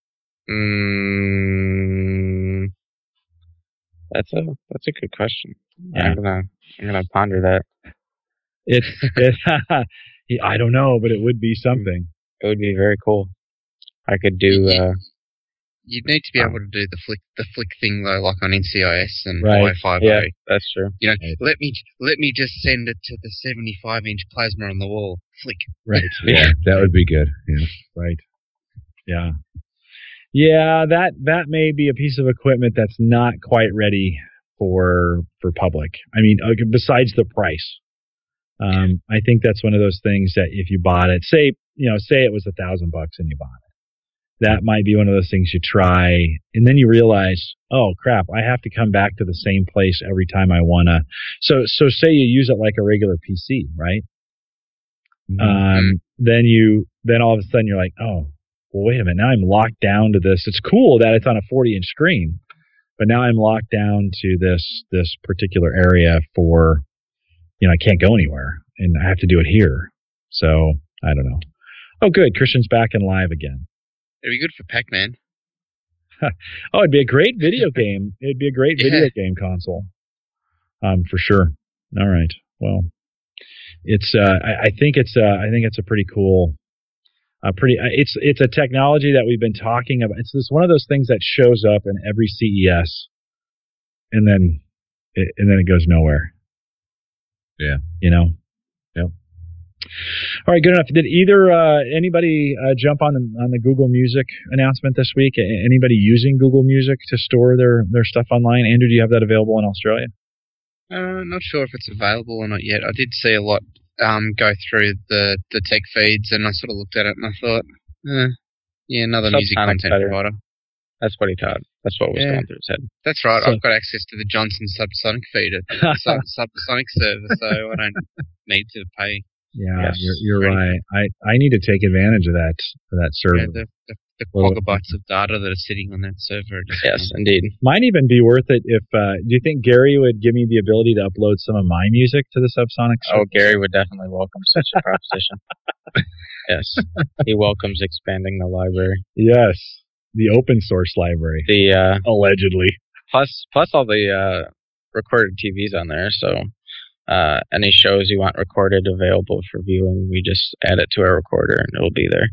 Mm, that's a that's a good question. Yeah. I'm gonna I'm gonna ponder that. It's it, I don't know, but it would be something. It would be very cool. I could do. Uh, You'd need to be able to do the flick the flick thing though, like on N C I S and right. Wi-Fi. Yeah, that's true. You know, right. let me let me just send it to the seventy-five inch plasma on the wall. Flick. Right. Yeah, that would be good. Yeah. Right. Yeah. Yeah, that that may be a piece of equipment that's not quite ready for for public. I mean, besides the price, um, I think that's one of those things that if you bought it, say you know, say it was a thousand bucks and you bought it, that might be one of those things you try, and then you realize, oh crap, I have to come back to the same place every time I wanna. So so say you use it like a regular P C, right? Mm-hmm. Um, then you, then all of a sudden you're like, oh, well, wait a minute. Now I'm locked down to this. It's cool that it's on a forty inch screen, but now I'm locked down to this, this particular area for, you know, I can't go anywhere and I have to do it here. So I don't know. Oh, good. Christian's back and live again. It'd be good for Pac-Man. Oh, it'd be a great video game. It'd be a great video yeah. game console. Um, for sure. All right. Well, it's, uh, I, I think it's, uh, I think it's a pretty cool, uh, pretty, uh, it's, it's a technology that we've been talking about. It's just one of those things that shows up in every C E S and then, it, and then it goes nowhere. Yeah. You know? Yep. All right, good enough. Did either uh, anybody uh, jump on the on the Google Music announcement this week? Anybody using Google Music to store their, their stuff online? Andrew, do you have that available in Australia? Uh, not sure if it's available or not yet. I did see a lot um, go through the, the tech feeds, and I sort of looked at it and I thought, eh, yeah, another music content better. provider. That's what he thought. That's what was yeah. going through his head. That's right. So, I've got access to the Johnson Subsonic feed at the sub, Subsonic server, so I don't need to pay. Yeah, yes, you're, you're right. I, I need to take advantage of that of that server. Yeah, the the, the gigabytes of data that are sitting on that server. Yes, indeed. Might even be worth it if. Uh, do you think Gary would give me the ability to upload some of my music to the Subsonic server? Oh, Gary would definitely welcome such a proposition. Yes, he welcomes expanding the library. Yes, the open source library. The uh, allegedly plus plus all the uh, recorded T Vs on there. So. Uh, any shows you want recorded available for viewing, we just add it to our recorder and it'll be there.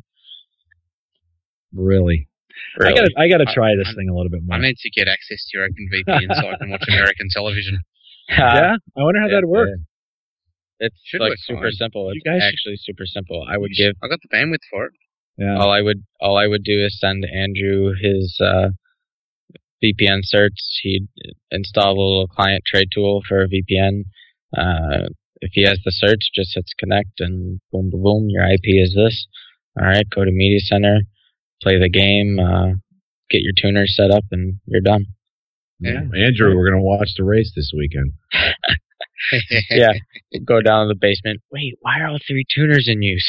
Really? really? I gotta, I gotta try I, this I, thing a little bit more. I need to get access to your OpenVPN so I can watch American television. Yeah? I wonder how it, that'd work. It's Should like super fine. simple. It's actually should... super simple. I would give. I got the bandwidth for it. Yeah. All I would, all I would do is send Andrew his uh, V P N certs. He'd install a little client trade tool for a V P N. Uh, if he has the search, just hits connect and boom, boom, boom, your I P is this. All right, go to Media Center, play the game, uh, get your tuner set up, and you're done. Yeah, Andrew, we're gonna watch the race this weekend. Yeah, go down to the basement. Wait, why are all three tuners in use?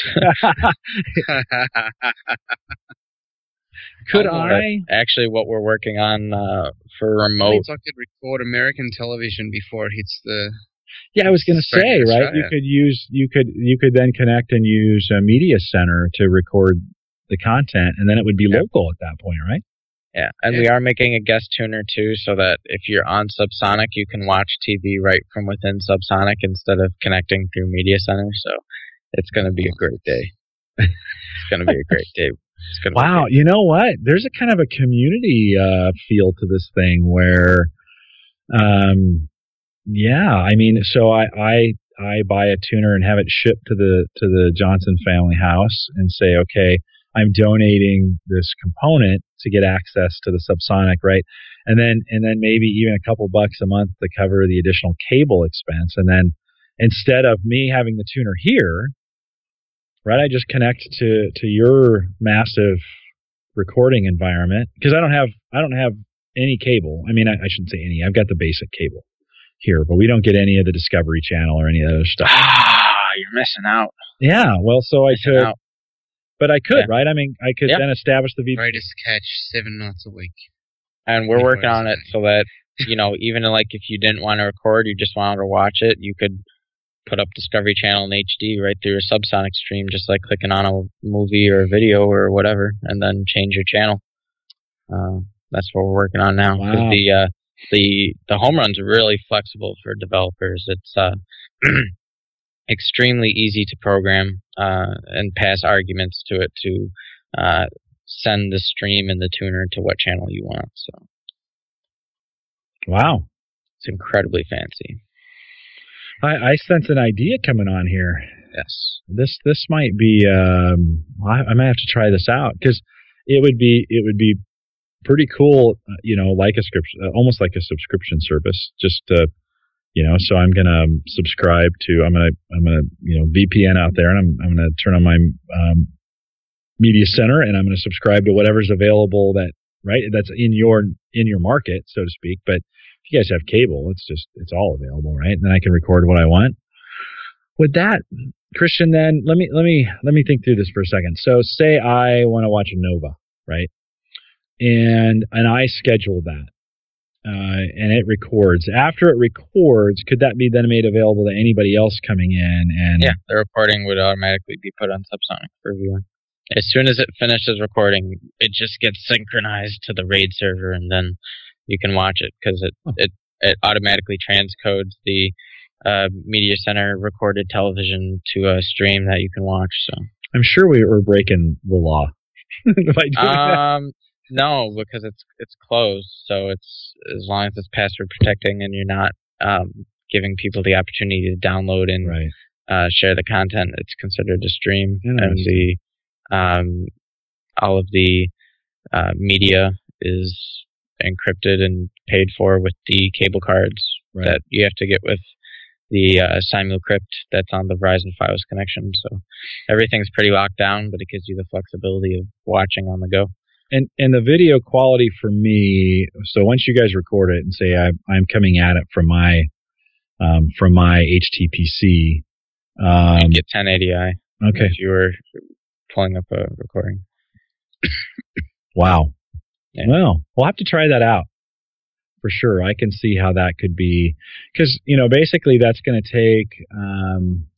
Could oh, I? Actually, what we're working on uh, for remote. Means I could record American television before it hits the. Yeah, I was going to say, right? You could use, you could, you could then connect and use a Media Center to record the content, and then it would be yeah. local at that point, right? Yeah, and yeah. we are making a guest tuner too, so that if you're on Subsonic, you can watch T V right from within Subsonic instead of connecting through Media Center. So it's going to be a great day. It's going to be a great day. It's gonna wow, be you know what? There's a kind of a community uh, feel to this thing where. Um, Yeah, I mean, so I, I I buy a tuner and have it shipped to the to the Johnson family house and say, okay, I'm donating this component to get access to the Subsonic, right? And then and then maybe even a couple bucks a month to cover the additional cable expense. And then instead of me having the tuner here, right, I just connect to to your massive recording environment because I don't have I don't have any cable. I mean, I, I shouldn't say any. I've got the basic cable here, but we don't get any of the Discovery Channel or any of that other stuff. Ah, you're missing out. Yeah, well, so I missing could, out. but I could, yeah. right? I mean, I could yeah. then establish the V P N. Greatest catch seven nights a week. And we're working on it so that, you know, even like if you didn't want to record, you just wanted to watch it, you could put up Discovery Channel in H D right through a Subsonic stream, just like clicking on a movie or a video or whatever, and then change your channel. Uh, that's what we're working on now. Wow. The, uh, The the home run's really flexible for developers. It's uh, extremely easy to program uh, and pass arguments to it to uh, send the stream and the tuner to what channel you want. So, wow, it's incredibly fancy. I, I sense an idea coming on here. Yes, this this might be. Um, I, I might have to try this out because it would be it would be. pretty cool, you know, like a script, almost like a subscription service. Just, uh, you know, so I'm gonna um, subscribe to. I'm gonna, I'm gonna, you know, V P N out there, and I'm, I'm gonna turn on my um, Media Center, and I'm gonna subscribe to whatever's available that, right, that's in your in your market, so to speak. But if you guys have cable, it's just, it's all available, right? And then I can record what I want. Would that, Christian, then let me let me let me think through this for a second. So say I want to watch a Nova, right? And and I schedule that. Uh, and it records. After it records, could that be then made available to anybody else coming in? And yeah, the recording would automatically be put on Subsonic for viewing. As soon as it finishes recording, it just gets synchronized to the RAID server, and then you can watch it because it, oh. it it automatically transcodes the uh, Media Center recorded television to a stream that you can watch. So I'm sure we were breaking the law by doing um, that. No, because it's it's closed, so it's as long as it's password protecting and you're not um, giving people the opportunity to download and right. uh, share the content, it's considered a stream, and the um, all of the uh, media is encrypted and paid for with the cable cards right. that you have to get with the uh, SimuCrypt that's on the Verizon Fios connection. So everything's pretty locked down, but it gives you the flexibility of watching on the go. And and the video quality for me, so once you guys record it and say I, I'm coming at it from my um, from my H T P C, um, you get ten eighty i. Okay, if you were pulling up a recording. Wow. Yeah. Well, we'll have to try that out for sure. I can see how that could be, because you know basically that's going to take. Um,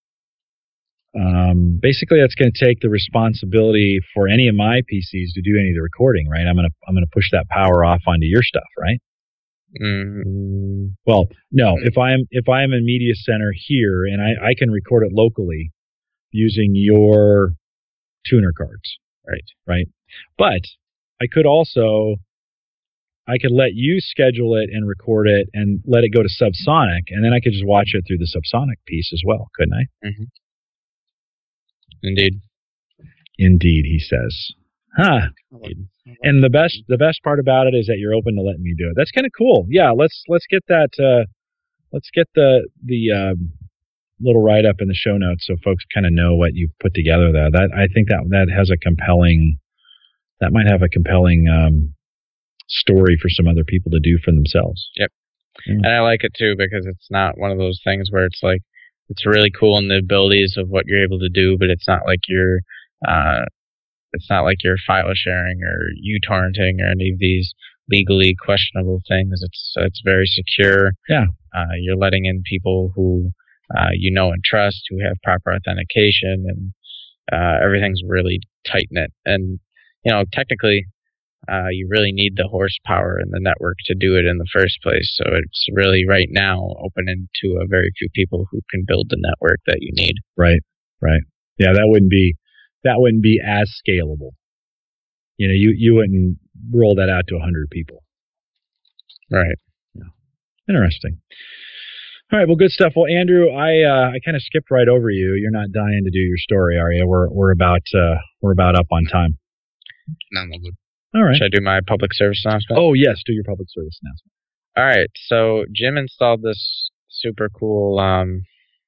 Um, basically, that's going to take the responsibility for any of my P Cs to do any of the recording, right? I'm going to I'm going to push that power off onto your stuff, right? Mm-hmm. Well, no. If I'm if I'm in Media Center here and I, I can record it locally using your tuner cards, right? Right. But I could also I could let you schedule it and record it and let it go to Subsonic, and then I could just watch it through the Subsonic piece as well, couldn't I? Mm-hmm. Indeed. Indeed, he says. Huh. And the best the best part about it is that you're open to letting me do it. That's kind of cool. Yeah, let's let's get that uh, let's get the the um, little write up in the show notes so folks kind of know what you've put together there. That I think that that has a compelling that might have a compelling um, story for some other people to do for themselves. Yep. Yeah. And I like it too because it's not one of those things where it's like it's really cool in the abilities of what you're able to do, but it's not like you're, uh, it's not like you're file sharing or uTorrenting or any of these legally questionable things. It's it's very secure. Yeah. Uh, you're letting in people who uh, you know and trust, who have proper authentication, and uh, everything's really tight knit. And you know, technically, uh, you really need the horsepower in the network to do it in the first place. So it's really right now open to a very few people who can build the network that you need. Right, right. Yeah, that wouldn't be that wouldn't be as scalable. You know, you, you wouldn't roll that out to a hundred people. Right. Yeah. Interesting. All right. Well, good stuff. Well, Andrew, I uh, I kind of skipped right over you. You're not dying to do your story, are you? We're we're about uh, we're about up on time. No, I'm all good. All right. Should I do my public service announcement? Oh, yes. Do your public service announcement. All right. So Jim installed this super cool um,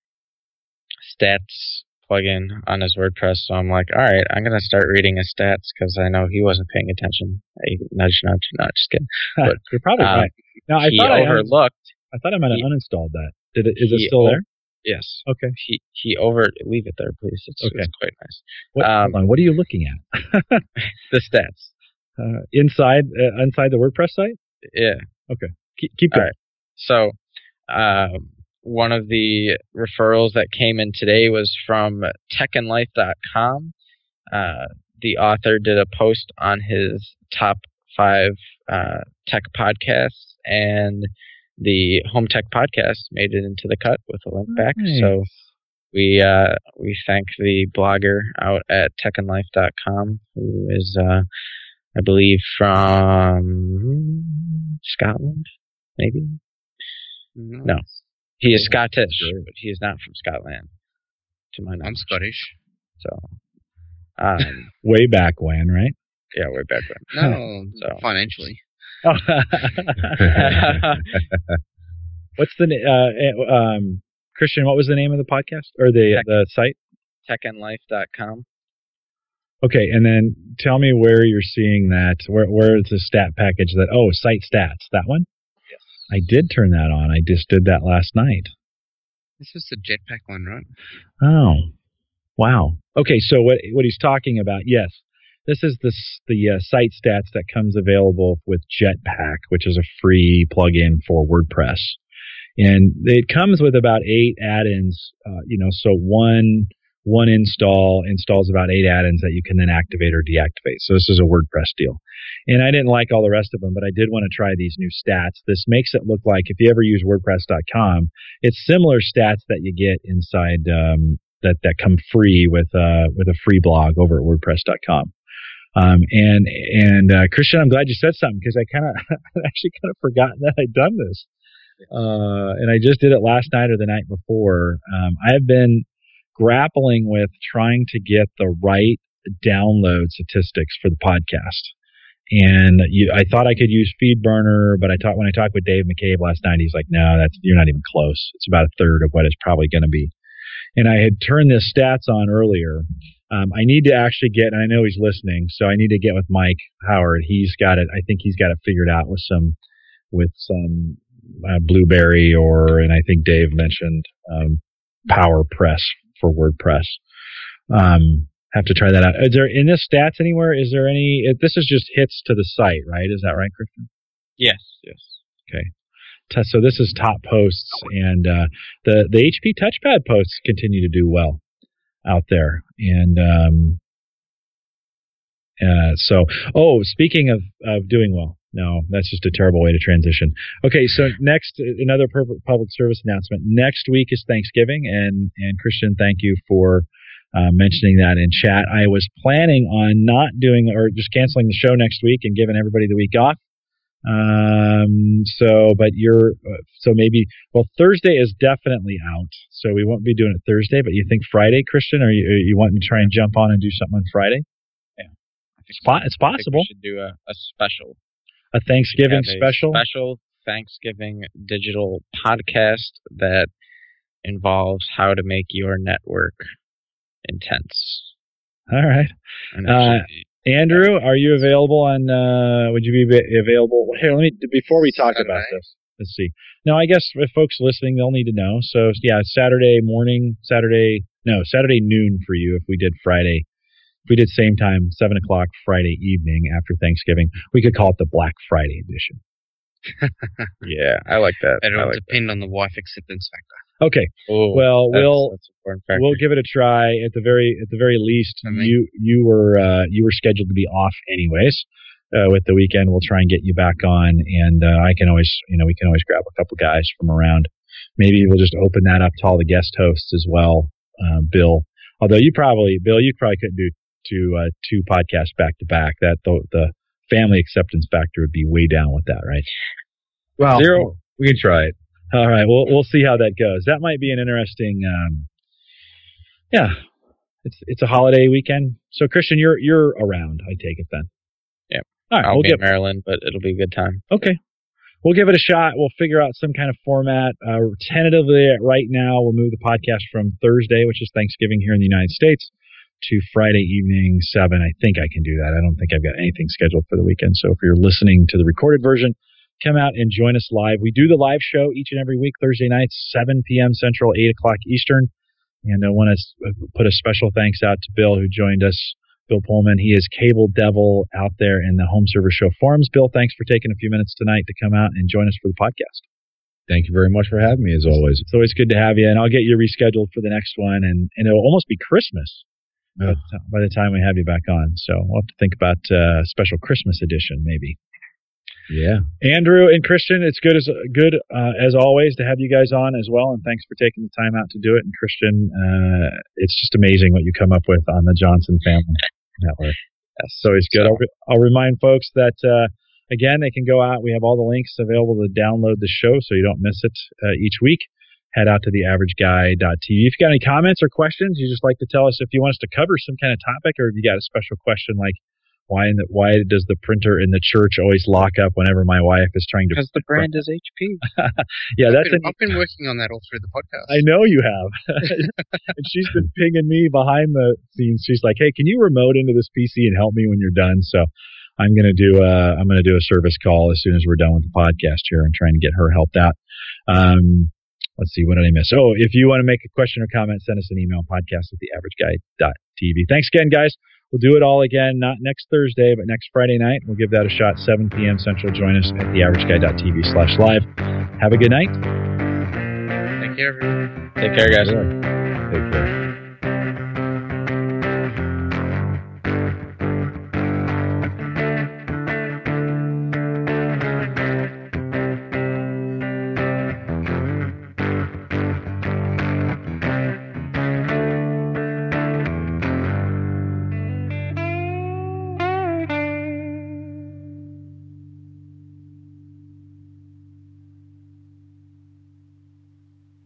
stats plugin on his WordPress. So I'm like, all right, I'm going to start reading his stats because I know he wasn't paying attention. Hey, nudge, nudge. No, just kidding. But, You're probably um, right. Now, I he thought overlooked. I, I thought I might have he, uninstalled that. Did it? Is it still there? Yes. Okay. He he over leave it there, please. It's, okay. It's quite nice. What, um, hold on. What are you looking at? The stats. Uh, inside uh, inside the WordPress site? Yeah. Okay. Keep, keep going. All right. So, uh, one of the referrals that came in today was from tech and life dot com. Uh, the author did a post on his top five uh, tech podcasts, and the Home Tech Podcast made it into the cut with a link back. Nice. So we uh, we thank the blogger out at tech and life dot com, who is uh, I believe from Scotland, maybe? No. No. He is Scottish, but he is not from Scotland, to my knowledge. I'm Scottish. So, um, way back when, right? Yeah, way back when. No, so. Financially. Oh. What's the uh, um, Christian? What was the name of the podcast or the Tech, the site? tech and life dot com. Okay, and then tell me where you're seeing that. Where where is the stat package that? Oh, site stats. That one. Yes. I did turn that on. I just did that last night. This is the jetpack one, right? Oh, wow. Okay, so what what he's talking about? Yes, this is the the uh, site stats that comes available with Jetpack, which is a free plugin for WordPress, and it comes with about eight add-ins. Uh, you know, so one. One install installs about eight add-ins that you can then activate or deactivate. So this is a WordPress deal. And I didn't like all the rest of them, but I did want to try these new stats. This makes it look like if you ever use WordPress dot com, it's similar stats that you get inside um, that that come free with uh, with a free blog over at WordPress dot com. Um, and and uh, Christian, I'm glad you said something because I kind of actually kind of forgotten that I'd done this, uh, and I just did it last night or the night before. Um, I have been grappling with trying to get the right download statistics for the podcast. And you, I thought I could use FeedBurner, but I talked when I talked with Dave McCabe last night, he's like, no, that's, you're not even close. It's about a third of what it's probably going to be. And I had turned this stats on earlier. Um, I need to actually get, and I know he's listening, so I need to get with Mike Howard. He's got it. I think he's got it figured out with some, with some uh, Blueberry or, and I think Dave mentioned um, PowerPress for WordPress. Um, have to try that out. Is there in this stats anywhere? Is there any? This is just hits to the site, right? Is that right, Christian? Yes. Yes. Okay. So this is top posts, and uh, the the H P Touchpad posts continue to do well out there. And um, uh, so, oh, speaking of of doing well. No, that's just a terrible way to transition. Okay, so next, another public service announcement. Next week is Thanksgiving, and, and Christian, thank you for uh, mentioning that in chat. I was planning on not doing, or just canceling the show next week and giving everybody the week off. Um, so, but you're, uh, so maybe, well, Thursday is definitely out, so we won't be doing it Thursday, but you think Friday, Christian, or you, or you want me to try and jump on and do something on Friday? Yeah. It's, po- it's possible. I think we should do a, a special. A Thanksgiving a special? Special Thanksgiving digital podcast that involves how to make your network intense. All right. Uh, Andrew, are you available on, uh, would you be available? Here, let me, before we talk Saturday. about this, let's see. No, I guess if folks listening, they'll need to know. So, yeah, Saturday morning, Saturday, no, Saturday noon for you if we did Friday. If we did same time, seven o'clock Friday evening after Thanksgiving, we could call it the Black Friday edition. Yeah, I like that. It'll like depend that. on the wife acceptance factor. Okay. Oh, well, that's, we'll that's we'll give it a try. At the very at the very least, I mean, you you were uh, you were scheduled to be off anyways. Uh, with the weekend, we'll try and get you back on, and uh, I can always you know we can always grab a couple guys from around. Maybe we'll just open that up to all the guest hosts as well. Uh, Bill, although you probably Bill, you probably couldn't do two uh, two podcasts back to back. That the, the family acceptance factor would be way down with that, right? Well, Zero. We can try it. All right, we'll we'll see how that goes. That might be an interesting. Um, yeah, it's it's a holiday weekend. So Christian, you're you're around. I take it then. Yeah. All right. I'll we'll be get, in Maryland, but it'll be a good time. Okay. We'll give it a shot. We'll figure out some kind of format. Uh, tentatively, right now, we'll move the podcast from Thursday, which is Thanksgiving here in the United States, to Friday evening, seven. I think I can do that. I don't think I've got anything scheduled for the weekend. So if you're listening to the recorded version, come out and join us live. We do the live show each and every week, Thursday nights, seven p.m. Central, eight o'clock Eastern. And I want to put a special thanks out to Bill, who joined us, Bill Pullman. He is Cable Devil out there in the Home Server Show forums. Bill, thanks for taking a few minutes tonight to come out and join us for the podcast. Thank you very much for having me, as always. It's always good to have you, and I'll get you rescheduled for the next one, and, and it'll almost be Christmas Oh. by, by the time we have you back on. So we'll have to think about a uh, special Christmas edition, maybe. Yeah. Andrew and Christian, it's good as good uh, as always to have you guys on as well, and thanks for taking the time out to do it. And Christian, uh, it's just amazing what you come up with on the Johnson Family Network. That's always good. I'll, I'll remind folks that uh, again, they can go out. We have all the links available to download the show, so you don't miss it uh, each week. Head out to the average guy dot t v. If you got any comments or questions, you just like to tell us if you want us to cover some kind of topic, or if you got a special question like why in the, why does the printer in the church always lock up whenever my wife is trying to? Because the brand is H P. Yeah, I've that's. been, an, I've been working on that all through the podcast. I know you have. And she's been pinging me behind the scenes. She's like, "Hey, can you remote into this P C and help me when you're done?" So I'm gonna do a I'm gonna do a service call as soon as we're done with the podcast here and trying to get her helped out. Um, let's see, what did I miss? Oh, if you want to make a question or comment, send us an email, podcast at the average guy dot t v. Thanks again, guys. We'll do it all again, not next Thursday, but next Friday night. We'll give that a shot, seven p.m. Central. Join us at the average guy dot t v slash live. Have a good night. Take care, everyone. Take care, guys. Take care.